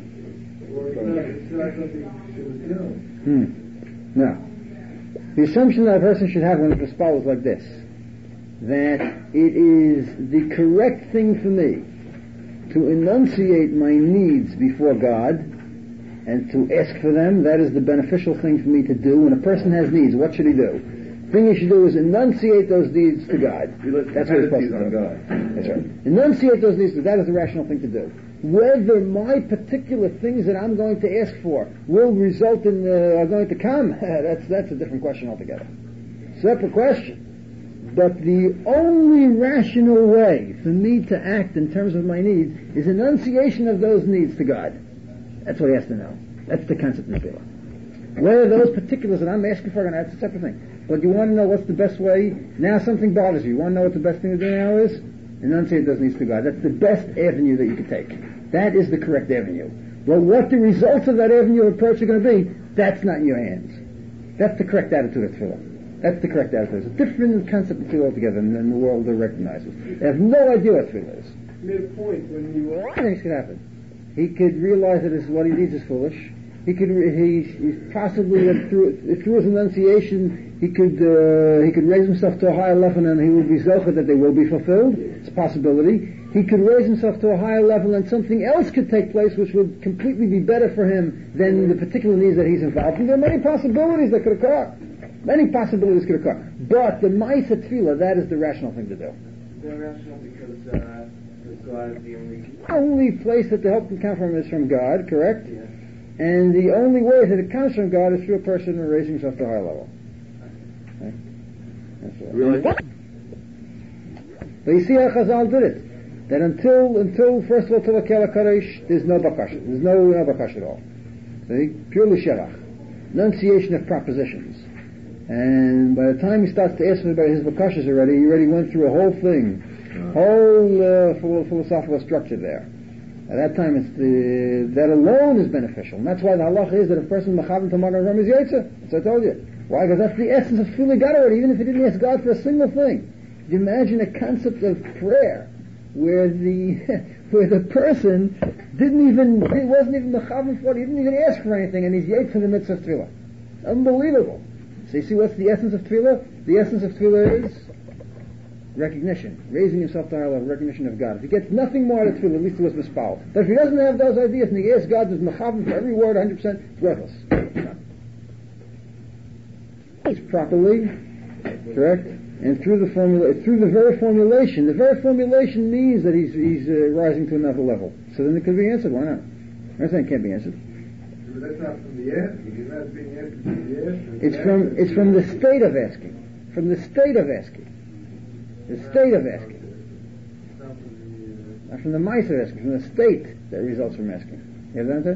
Speaker 1: No. The assumption that a person should have when it's is like this: that it is the correct thing for me to enunciate my needs before God and to ask for them. That is the beneficial thing for me to do. When a person has needs, what should he do? The thing he should do is enunciate those needs to God. That's what he's supposed to do. That's right. Enunciate those needs to God. That is the rational thing to do. Whether my particular things that I'm going to ask for will result in are going to come, that's a different question altogether. Separate question. But the only rational way for me to act in terms of my needs is enunciation of those needs to God. That's what he has to know. That's the concept of tefillah. Whether those particulars that I'm asking for, that's a separate thing. But you want to know what's the best way? Now something bothers you. You want to know what the best thing to do now is? Enunciate those needs to God. That's the best avenue that you could take. That is the correct avenue. But what the results of that avenue of approach are going to be, that's not in your hands. That's the correct attitude of tefillah. That's the correct attitude. It's a different concept of tefillah altogether than the world recognizes. They have no idea what tefillah is.
Speaker 5: Mid-point when you
Speaker 1: things could happen. He could realize that what he needs is foolish. He possibly through his enunciation he could raise himself to a higher level and he would be zocher that they will be fulfilled. It's a possibility. He could raise himself to a higher level and something else could take place which would completely be better for him than the particular needs that he's involved in. There are many possibilities that could occur. Many possibilities could occur. But the Ma'aseh Tefillah, that is the rational thing to do.
Speaker 7: They're rational because God is the
Speaker 1: only place that the help can come from is from God, correct?
Speaker 7: Yes.
Speaker 1: And the only way that it comes from God is through a person raising himself to a higher level. Okay? That's right.
Speaker 6: Really?
Speaker 1: But you see how Chazal did it. That until first of all, till Akel HaKadosh, there's no bakasha. There's no bakasha at all. See? Purely sherach. Enunciation of propositions. And by the time he starts to ask about his bakashas he already went through a whole thing. Whole philosophical structure there. At that time, that alone is beneficial. And that's why the halacha is that a person mechaven to magen ram is yotze. As I told you. Why? Because that's the essence of tefillah God already, even if he didn't ask God for a single thing. You imagine a concept of prayer where the person wasn't even mechaven for it, he didn't even ask for anything, and he's yotze in the midst of tefillah. Unbelievable. So you see what's the essence of tefillah? The essence of tefillah is recognition, raising himself to a higher level, recognition of God. If he gets nothing more out of tefillah, at least it was mispal. But if he doesn't have those ideas and he asks God to mechaven for every word 100%, it's worthless. It's properly correct, and through the very formulation. The very formulation means that he's rising to another level. So then it could be answered. Why not? I'm saying it can't be answered.
Speaker 5: But that's not from the asking. It's not being answered from the asking.
Speaker 1: It's from the state of asking. From the state of asking. The state of asking. Not from the mice of asking, from the state that results from asking. You have that answer?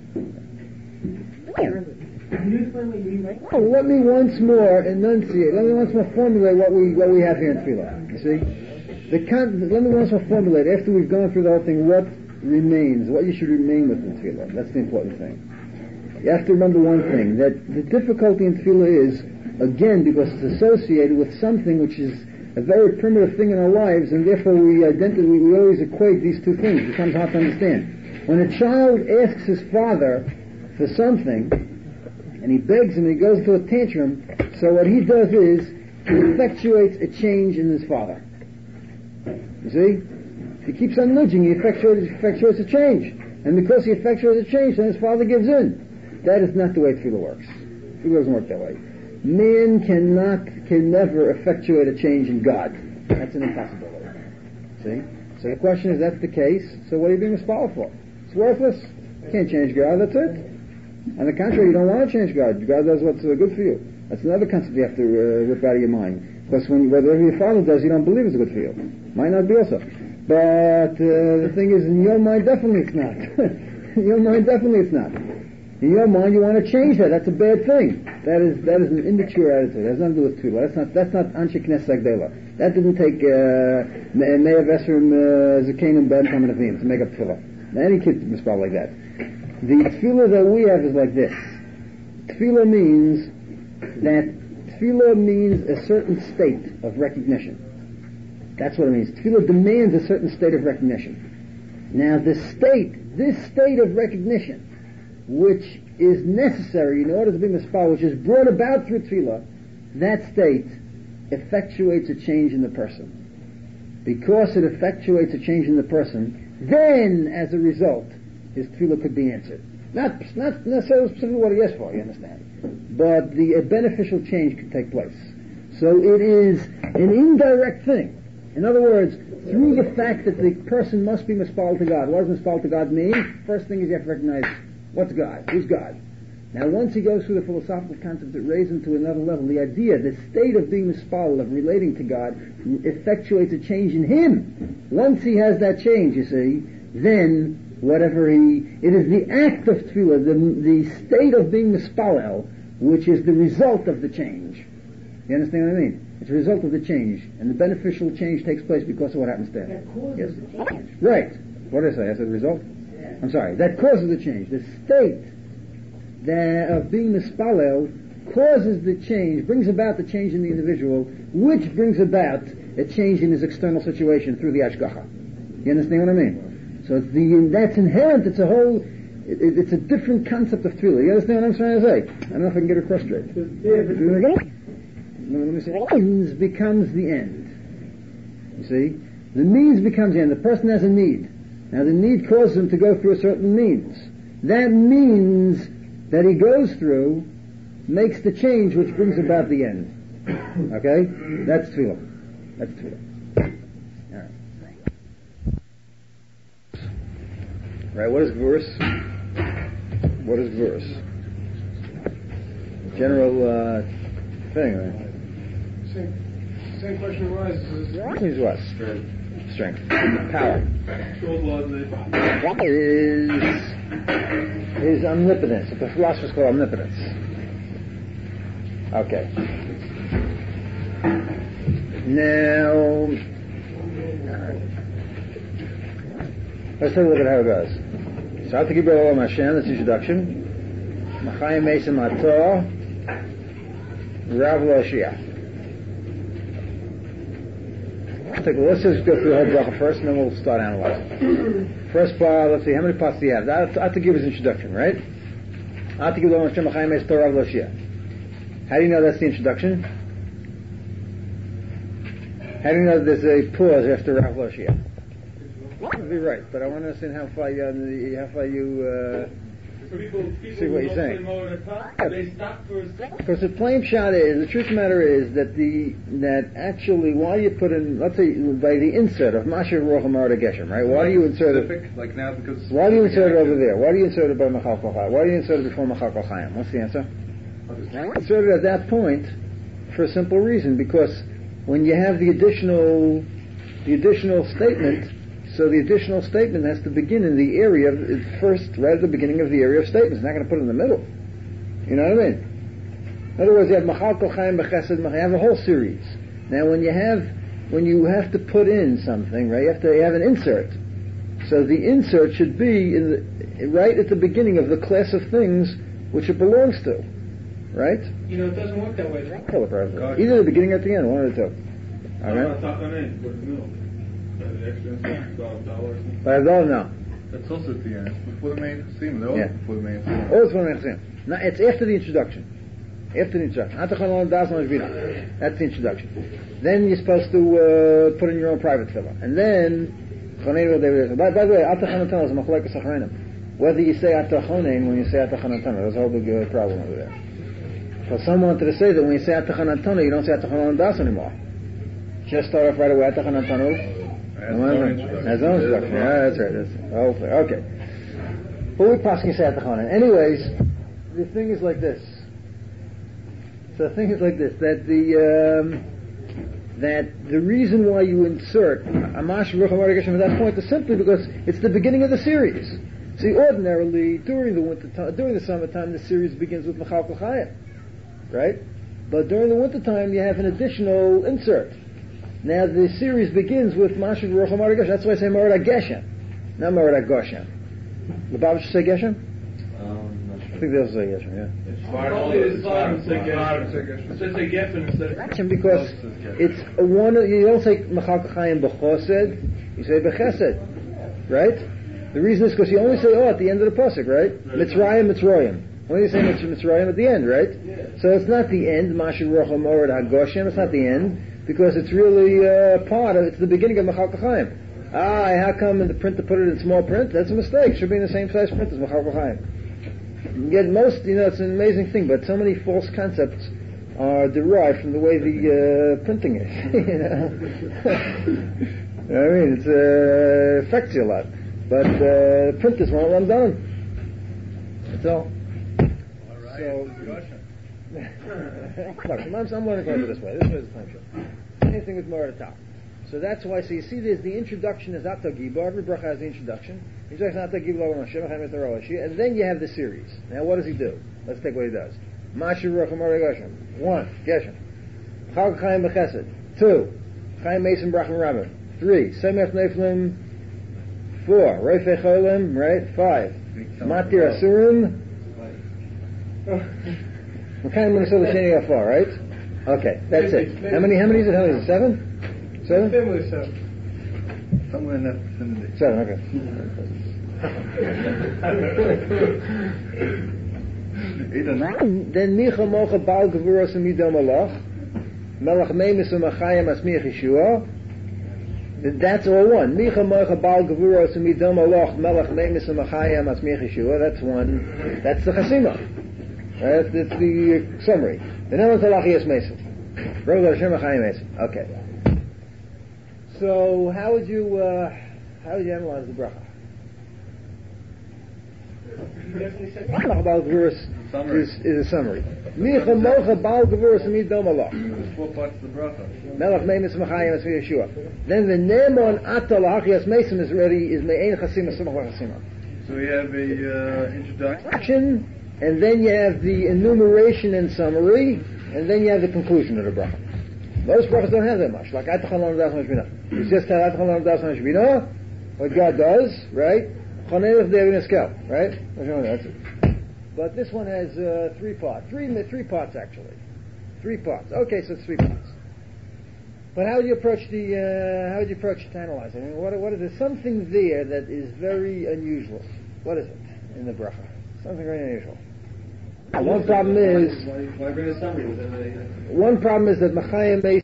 Speaker 7: Can you explain what you mean by
Speaker 1: Oh, let me once more enunciate. Let me once more formulate what we have here in tefillah. You see, let me once more formulate after we've gone through the whole thing what remains, what you should remain with in tefillah. That's the important thing. You have to remember one thing, that the difficulty in tefillah is, again, because it's associated with something which is a very primitive thing in our lives, and therefore we always equate these two things. It becomes hard to understand. When a child asks his father for something, and he begs him, and he goes into a tantrum, so what he does is, he effectuates a change in his father. You see? If he keeps on nudging, he effectuates a change. And because he effectuates a change, then his father gives in. That is not the way tefillah works. Tefillah doesn't work that way. Man can never effectuate a change in God. That's an impossibility. See? So the question is, that's the case, so what are you being misspalled for? It's worthless. You can't change God, that's it. On the contrary, you don't want to change God. God does what's good for you. That's another concept you have to rip out of your mind. Because whatever your father does, you don't believe is good for you. Might not be also. But the thing is, in your mind, definitely it's not. In your mind, definitely it's not. In your mind, you want to change that. That's a bad thing. That is an immature attitude. It has nothing to do with tefillah. That's not Anshe Knesset Agdela. That didn't take Me'av Esrim Zakein and Ben Kamanavim to make up tefillah. Any kid can spell like that. The tefillah that we have is like this. Tefillah means a certain state of recognition. That's what it means. Tefillah demands a certain state of recognition. Now this state of recognition, which is necessary in order to be mispal, which is brought about through tefillah, that state effectuates a change in the person. Because it effectuates a change in the person, then, as a result, his tefillah could be answered. Not necessarily specifically what he asked for, you understand. But a beneficial change could take place. So it is an indirect thing. In other words, through the fact that the person must be mispal to God. What does mispal to God mean? First thing is you have to recognize, what's God? Who's God? Now once he goes through the philosophical concept, it raises him to another level. The idea, the state of being mispal, of relating to God, effectuates a change in him. Once he has that change, you see, then it is the act of tefillah, the state of being mispalel, which is the result of the change. You understand what I mean? It's a result of the change, and the beneficial change takes place because of what happens there. Yes. Right. What did I say? I said result? Yeah. I'm sorry. That causes the change. The state of being mispalel causes the change, brings about the change in the individual, which brings about a change in his external situation through the ashgacha. You understand what I mean? So that's inherent. It's a different concept of tefillah. You understand what I'm trying to say? I don't know if I can get it across straight. Let me say, the means becomes the end. You see? The means becomes the end. The person has a need. Now the need causes him to go through a certain means. That means that he goes through makes the change which brings about the end. Okay? That's tefillah. That's tefillah. Right, what is verse? What is verse? General thing, right?
Speaker 5: Same question was.
Speaker 1: Means what? Strength. Power. Is omnipotence. What the philosophers call omnipotence. Okay. Now, let's take a look at how it goes. So, I'll give Olam Hashem, that's the introduction. Machayim Mesim Ator, Rav Loshia. Let's just go through the whole bracha first, and then we'll start analyzing. First part, let's see, how many parts do you have? I have to give his introduction, right? I have to give Olam Hashem, Machayim Mesim Ator, Rav Loshia. How do you know that's the introduction? How do you know there's a pause after Rav Loshia? You'll be right, but I want to understand how far you see what you're saying. Because the plain shot is, the truth of the matter is that actually, why do you put in, let's say, by the insert of Mashiach Ruach Marada Geshem, right? Why do you insert it?
Speaker 6: Like now, because
Speaker 1: why do you insert it over there? Why do you insert it by Machal Kol Chayim? Why do you insert it before Machal Kol Chayim? What's the answer? Insert it at that point for a simple reason, because when you have the additional statement. So the additional statement has to begin in the area of first, right at the beginning of the area of statements. It's not going to put it in the middle. You know what I mean? In other words, you have Machal Kol Chayim B'Chesed, you have a whole series. Now, when you have to put in something, right, you have to have an insert. So the insert should be right at the beginning of the class of things which it belongs to, right?
Speaker 2: You know, it doesn't work that way.
Speaker 1: Either the beginning or at the end, one or the two. All right.
Speaker 2: $5 no.
Speaker 6: That's also at the end. It's before the main theme. They're all before the main theme.
Speaker 1: Always before the main theme. Now, it's after the introduction. After the introduction. That's the introduction. Then you're supposed to put in your own private tefillah. And then, by the way, Atachanatana is a machlekes achreinim. Whether you say Atachonin when you say Atachanatana, there's a whole big problem over there. So some wanted to say that when you say Atachanatana, you don't say Atachanatana Das anymore. Just start off right away, Atachanatana. As own introduction. Yeah, that's right. Okay. But we possibly say Atachonin. Anyways, the thing is like this. So the thing is like this, that the reason why you insert Amash Rucham Aragashim at that point is simply because it's the beginning of the series. See, ordinarily, during the summertime, the series begins with Mechal Chayim, right? But during the wintertime, you have an additional insert. Now, the series begins with Amash Rucham Aragashim. That's why I say Marad Geshem, not Marad Goshem. The Bible should say Geshem? I think they'll say Geshem, yeah. Because it's one. You don't say Mechal Chayim b'chosed, you say b'chesed, right? The reason is because you only say at the end of the pasuk, right? Mitzrayim. When you say Mitzrayim at the end, right? So it's not the end. Mashir Rocham Orad Hagoshem. It's not the end because it's really part of. It's the beginning of Mechal Chayim. How come in the printer put it in small print? That's a mistake. It should be in the same size print as Mechal Chayim. Yet most, it's an amazing thing, but so many false concepts are derived from the way the printing is. I mean, it affects you a lot. But printers won't run down. That's all. So, I'm going to go this way. This way is the time show. Anything with more at the top. So that's why, so you see there's the introduction is Atta Gibor. Every bracha has the introduction. And then you have the series. Now what does he do? Let's take what he does. Mashir Rucham Aragashim. 1. Geshem. Chag Chaim B'chesed. 2. Chaim Mason Brachim Rabbim. 3. Semech Neflim. 4. Reifei Cholim. Right? 5. Matir Asurim. Mekayim Minnesota Sheni Afar. Right? Okay, that's it. How many is it? 7? 7?
Speaker 5: Family 7.
Speaker 6: Somewhere in that vicinity.
Speaker 1: 7, okay. Then Micha Mocha Baal Gevuros Midom Malach Melach Meimis Umachayim Asmiach Yeshua. That's all one. Micha Mocha Baal Gevuros Midom Malach Melach Meimis Umachayim Asmiach Yeshua. That's one. That's the Chasima. That's the summary. The Nelan Talachias Mason. Rosh Hashem Achayim Mason. Okay. So how would you analyze the bracha? Baal Gevuros is a summary. Micha Mocha Baal Gevuros Midom Malach.
Speaker 6: There's 4 parts of the bracha.
Speaker 1: Melach Meimis Machayim Asmiach Yeshua. Then the Nemon Atta Lachachias Mason is Me'ein Chasima Sumach Chasima.
Speaker 6: So we have a introduction,
Speaker 1: and then you have the enumeration and summary, and then you have the conclusion of the bracha. Most brachas don't have that much. Like Atachan Lam Das Mashbina. You just have Atachan Lam Das Mashbina, what God does, right? Chanelef Devin Eskel, right? That's it. But this one has 3 parts. Three parts actually. 3 parts. Okay, so it's 3 parts. But how would you approach to analyze it? I mean, what is there? Something there that is very unusual. What is it in the bracha? Something very unusual. One problem is that Machayim